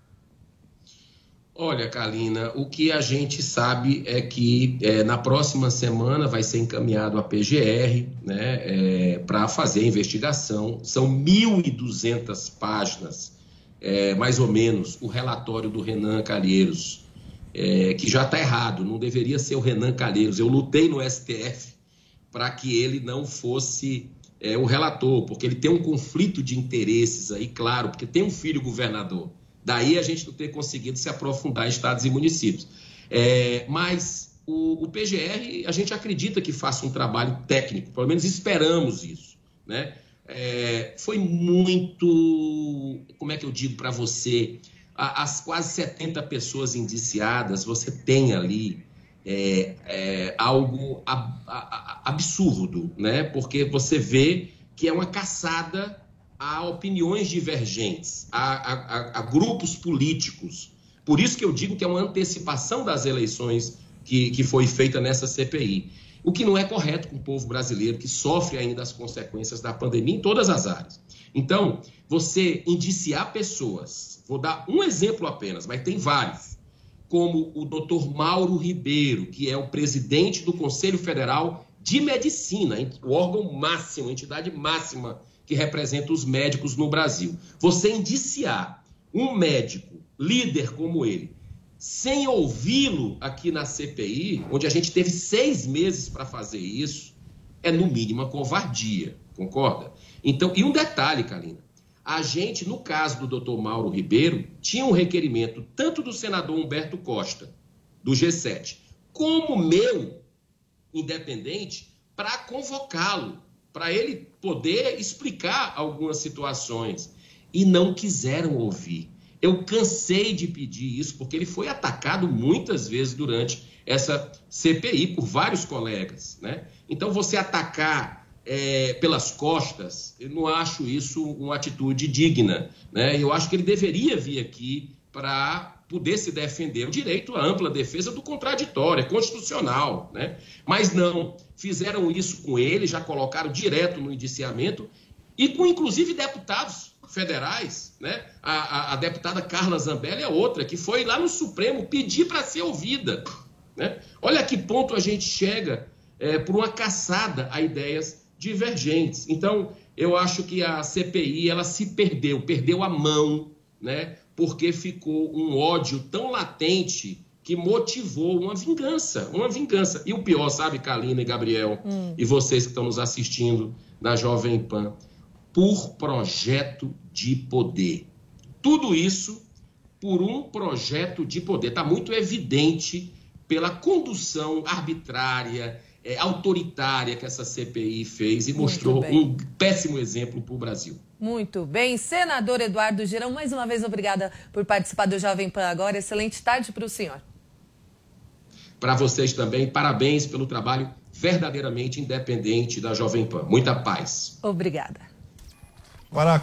Olha, Kalina, o que a gente sabe é que na próxima semana vai ser encaminhado a PGR, né, para fazer a investigação. São 1.200 páginas, mais ou menos, o relatório do Renan Calheiros, que já está errado, não deveria ser o Renan Calheiros. Eu lutei no STF para que ele não fosse o relator, porque ele tem um conflito de interesses aí, claro, porque tem um filho governador. Daí a gente não ter conseguido se aprofundar em estados e municípios. Mas o PGR, a gente acredita que faça um trabalho técnico, pelo menos esperamos isso, né? Foi muito, como é que eu digo para você, as quase 70 pessoas indiciadas, você tem ali algo absurdo, né? Porque você vê que é uma caçada a opiniões divergentes, a grupos políticos. Por isso que eu digo que é uma antecipação das eleições que foi feita nessa CPI. O que não é correto com o povo brasileiro, que sofre ainda as consequências da pandemia em todas as áreas. Então, você indiciar pessoas, vou dar um exemplo apenas, mas tem vários, como o Dr. Mauro Ribeiro, que é o presidente do Conselho Federal de Medicina, o órgão máximo, a entidade máxima que representa os médicos no Brasil. Você indiciar um médico, líder como ele, sem ouvi-lo aqui na CPI, onde a gente teve 6 meses para fazer isso, é no mínimo uma covardia, concorda? Então, e um detalhe, Kalina, a gente, no caso do Dr. Mauro Ribeiro, tinha um requerimento tanto do senador Humberto Costa, do G7, como meu, independente, para convocá-lo, para ele poder explicar algumas situações. E não quiseram ouvir. Eu cansei de pedir isso, porque ele foi atacado muitas vezes durante essa CPI por vários colegas, né? Então, você atacar pelas costas, eu não acho isso uma atitude digna, né? Eu acho que ele deveria vir aqui para poder se defender. O direito à ampla defesa do contraditório, é constitucional, né? Mas não, fizeram isso com ele, já colocaram direto no indiciamento e com, inclusive, deputados federais, né? A deputada Carla Zambelli é outra, que foi lá no Supremo pedir para ser ouvida, né? Olha a que ponto a gente chega por uma caçada a ideias divergentes. Então, eu acho que a CPI, ela se perdeu a mão, né? Porque ficou um ódio tão latente que motivou uma vingança. E o pior, sabe, Kalina e Gabriel, e vocês que estão nos assistindo na Jovem Pan, por projeto de poder. Tudo isso por um projeto de poder. Está muito evidente pela condução arbitrária, autoritária que essa CPI fez e mostrou um péssimo exemplo para o Brasil. Muito bem. Senador Eduardo Girão, mais uma vez, obrigada por participar do Jovem Pan agora. Excelente tarde para o senhor. Para vocês também, parabéns pelo trabalho verdadeiramente independente da Jovem Pan. Muita paz. Obrigada. Agora,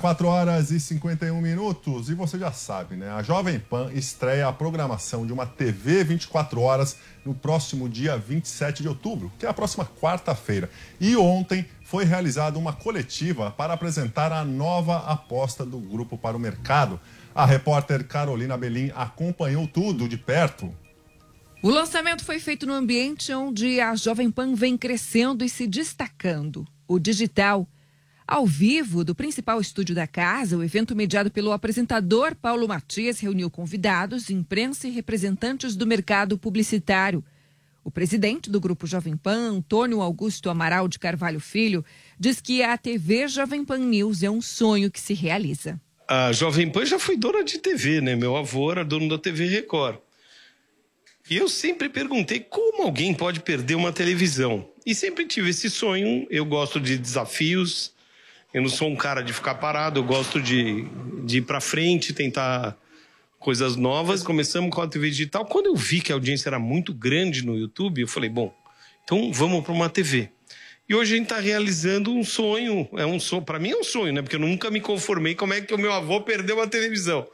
4h51, e você já sabe, né? A Jovem Pan estreia a programação de uma TV 24 horas no próximo dia 27 de outubro, que é a próxima quarta-feira. E ontem foi realizada uma coletiva para apresentar a nova aposta do grupo para o mercado. A repórter Carolina Belim acompanhou tudo de perto. O lançamento foi feito no ambiente onde a Jovem Pan vem crescendo e se destacando, o digital. Ao vivo, do principal estúdio da casa, o evento mediado pelo apresentador Paulo Matias reuniu convidados, imprensa e representantes do mercado publicitário. O presidente do Grupo Jovem Pan, Antônio Augusto Amaral de Carvalho Filho, diz que a TV Jovem Pan News é um sonho que se realiza. A Jovem Pan já foi dona de TV, né? Meu avô era dono da TV Record. E eu sempre perguntei como alguém pode perder uma televisão. E sempre tive esse sonho, eu gosto de desafios. Eu não sou um cara de ficar parado, eu gosto de ir para frente, tentar coisas novas. Começamos com a TV digital. Quando eu vi que a audiência era muito grande no YouTube, eu falei, bom, então vamos para uma TV. E hoje a gente está realizando um sonho. Para mim é um sonho, né? Porque eu nunca me conformei como é que o meu avô perdeu a televisão.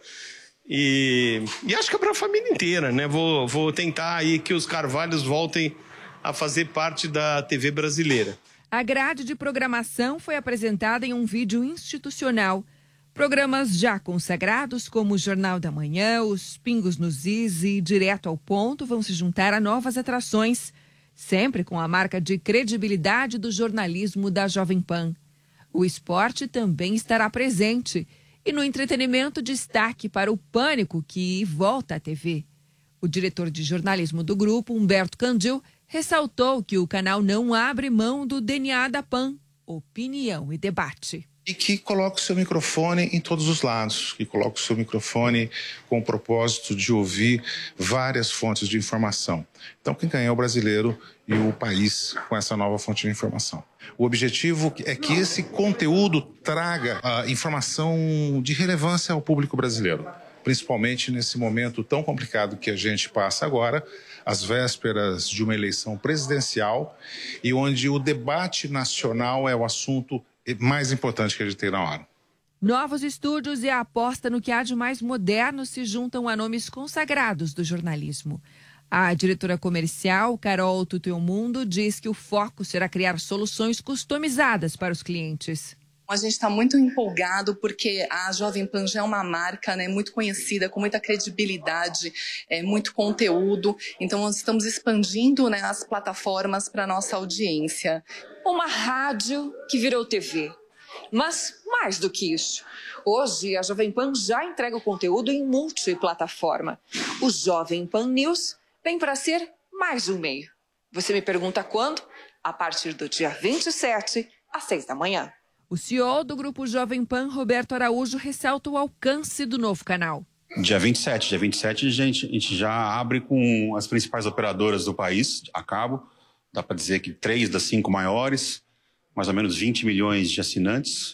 E acho que é para a família inteira, né? Vou tentar aí que os Carvalhos voltem a fazer parte da TV brasileira. A grade de programação foi apresentada em um vídeo institucional. Programas já consagrados, como o Jornal da Manhã, os Pingos nos Is e Direto ao Ponto, vão se juntar a novas atrações, sempre com a marca de credibilidade do jornalismo da Jovem Pan. O esporte também estará presente. E no entretenimento, destaque para o Pânico, que volta à TV. O diretor de jornalismo do grupo, Humberto Candil, ressaltou que o canal não abre mão do DNA da Pan, opinião e debate. E que coloque o seu microfone em todos os lados, que coloque o seu microfone com o propósito de ouvir várias fontes de informação. Então, quem ganha é o brasileiro e o país com essa nova fonte de informação. O objetivo é que esse conteúdo traga informação de relevância ao público brasileiro, principalmente nesse momento tão complicado que a gente passa agora, às vésperas de uma eleição presidencial e onde o debate nacional é o assunto mais importante que a gente tem na hora. Novos estúdios e a aposta no que há de mais moderno se juntam a nomes consagrados do jornalismo. A diretora comercial, Carol Tuteomundo, diz que o foco será criar soluções customizadas para os clientes. A gente está muito empolgado porque a Jovem Pan já é uma marca, né, muito conhecida, com muita credibilidade, muito conteúdo. Então, nós estamos expandindo, né, as plataformas para a nossa audiência. Uma rádio que virou TV. Mas mais do que isso. Hoje, a Jovem Pan já entrega o conteúdo em multiplataforma. O Jovem Pan News vem para ser mais um meio. Você me pergunta quando? A partir do dia 27, às 6 da manhã. O CEO do Grupo Jovem Pan, Roberto Araújo, ressalta o alcance do novo canal. Dia 27 a gente já abre com as principais operadoras do país, a cabo. Dá para dizer que 3 das 5 maiores, mais ou menos 20 milhões de assinantes.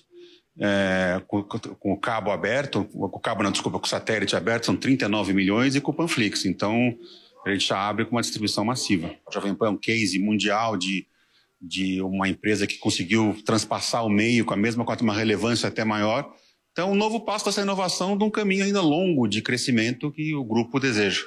Com o cabo aberto, com o satélite aberto, são 39 milhões e com o Panflix. Então, a gente já abre com uma distribuição massiva. O Jovem Pan é um case mundial de uma empresa que conseguiu transpassar o meio com uma relevância até maior. Então, um novo passo dessa inovação de um caminho ainda longo de crescimento que o grupo deseja.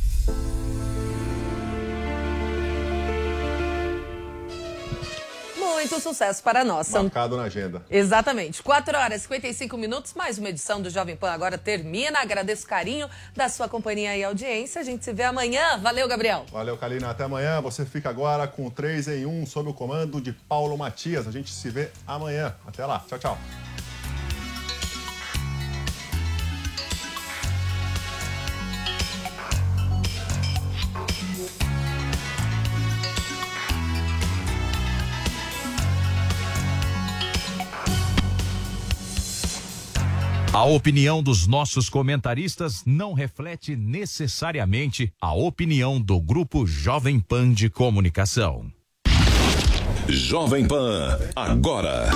Muito sucesso para nós. Marcado na agenda. Exatamente. 4 horas e 55 minutos, mais uma edição do Jovem Pan agora termina. Agradeço o carinho da sua companhia e audiência. A gente se vê amanhã. Valeu, Gabriel. Valeu, Kalina. Até amanhã. Você fica agora com 3 em 1 sob o comando de Paulo Matias. A gente se vê amanhã. Até lá. Tchau, tchau. A opinião dos nossos comentaristas não reflete necessariamente a opinião do Grupo Jovem Pan de Comunicação. Jovem Pan, agora.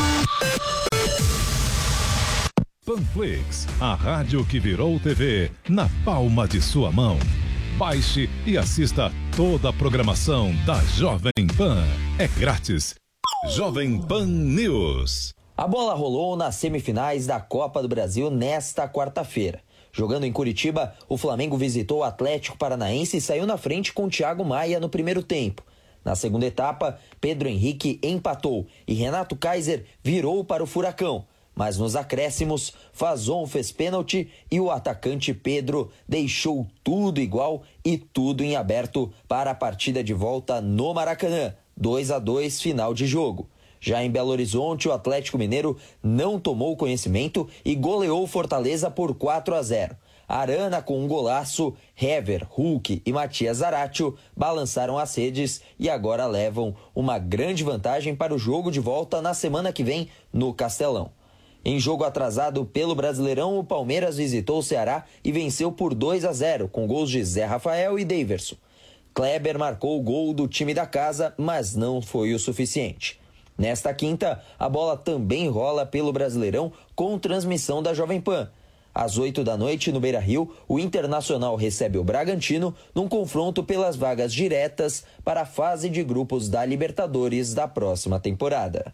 Panflix, a rádio que virou TV na palma de sua mão. Baixe e assista toda a programação da Jovem Pan. É grátis. Jovem Pan News. A bola rolou nas semifinais da Copa do Brasil nesta quarta-feira. Jogando em Curitiba, o Flamengo visitou o Atlético Paranaense e saiu na frente com Thiago Maia no primeiro tempo. Na segunda etapa, Pedro Henrique empatou e Renato Kaiser virou para o Furacão. Mas nos acréscimos, Fazon fez pênalti e o atacante Pedro deixou tudo igual e tudo em aberto para a partida de volta no Maracanã. 2-2 final de jogo. Já em Belo Horizonte, o Atlético Mineiro não tomou conhecimento e goleou Fortaleza por 4-0. Arana com um golaço, Hever, Hulk e Matias Zaratio balançaram as redes e agora levam uma grande vantagem para o jogo de volta na semana que vem no Castelão. Em jogo atrasado pelo Brasileirão, o Palmeiras visitou o Ceará e venceu por 2-0 com gols de Zé Rafael e Daverson. Kleber marcou o gol do time da casa, mas não foi o suficiente. Nesta quinta, a bola também rola pelo Brasileirão com transmissão da Jovem Pan. Às 8 da noite, no Beira-Rio, o Internacional recebe o Bragantino num confronto pelas vagas diretas para a fase de grupos da Libertadores da próxima temporada.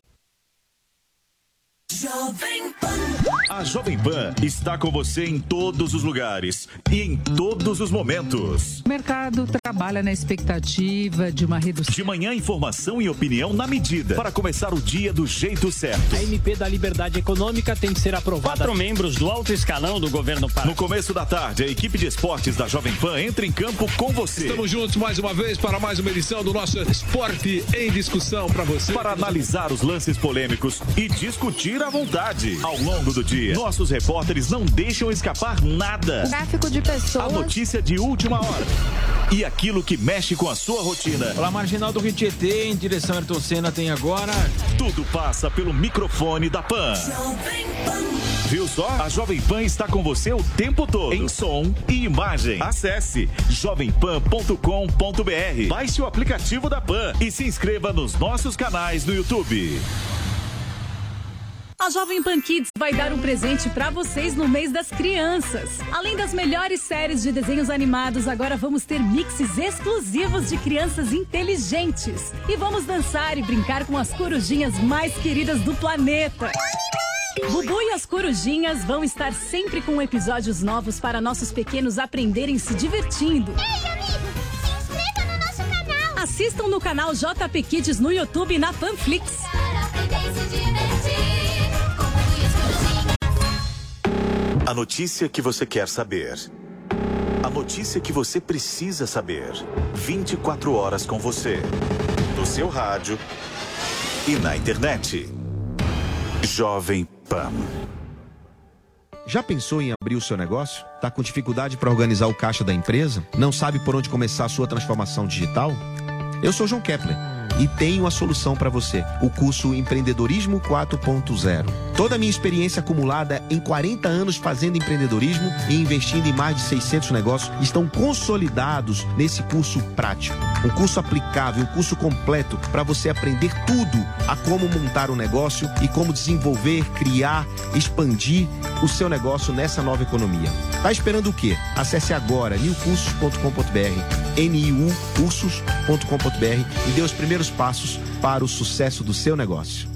A Jovem Pan está com você em todos os lugares e em todos os momentos. O mercado trabalha na expectativa de uma redução. De manhã, informação e opinião na medida para começar o dia do jeito certo. A MP da Liberdade Econômica tem que ser aprovada. 4 membros do alto escalão do governo Pará. No começo da tarde, a equipe de esportes da Jovem Pan entra em campo com você. Estamos juntos mais uma vez para mais uma edição do nosso Esporte em Discussão para você. Para analisar os lances polêmicos e discutir à vontade. Ao longo do dia, nossos repórteres não deixam escapar nada. Tráfico de pessoas. A notícia de última hora. E aquilo que mexe com a sua rotina. Pela marginal do Rio Tietê, em direção a Ayrton Senna, tem agora... Tudo passa pelo microfone da Pan. Viu só? A Jovem Pan está com você o tempo todo. Em som e imagem. Acesse jovempan.com.br. Baixe o aplicativo da Pan e se inscreva nos nossos canais no YouTube. A Jovem Pan Kids vai dar um presente pra vocês no mês das crianças. Além das melhores séries de desenhos animados, agora vamos ter mixes exclusivos de crianças inteligentes. E vamos dançar e brincar com as corujinhas mais queridas do planeta. Bubu e as corujinhas vão estar sempre com episódios novos para nossos pequenos aprenderem se divertindo. Ei, amigos, se inscreva no nosso canal. Assistam no canal JP Kids no YouTube e na Panflix. Para aprender e se divertir. A notícia que você quer saber. A notícia que você precisa saber. 24 horas com você. No seu rádio e na internet. Jovem Pan. Já pensou em abrir o seu negócio? Tá com dificuldade para organizar o caixa da empresa? Não sabe por onde começar a sua transformação digital? Eu sou João Kepler e tenho a solução para você, o curso Empreendedorismo 4.0. Toda a minha experiência acumulada em 40 anos fazendo empreendedorismo e investindo em mais de 600 negócios estão consolidados nesse curso prático. Um curso aplicável, um curso completo para você aprender tudo a como montar um negócio e como desenvolver, criar, expandir o seu negócio nessa nova economia. Tá esperando o quê? Acesse agora niucursos.com.br, niucursos.com.br e dê os primeiros passos para o sucesso do seu negócio.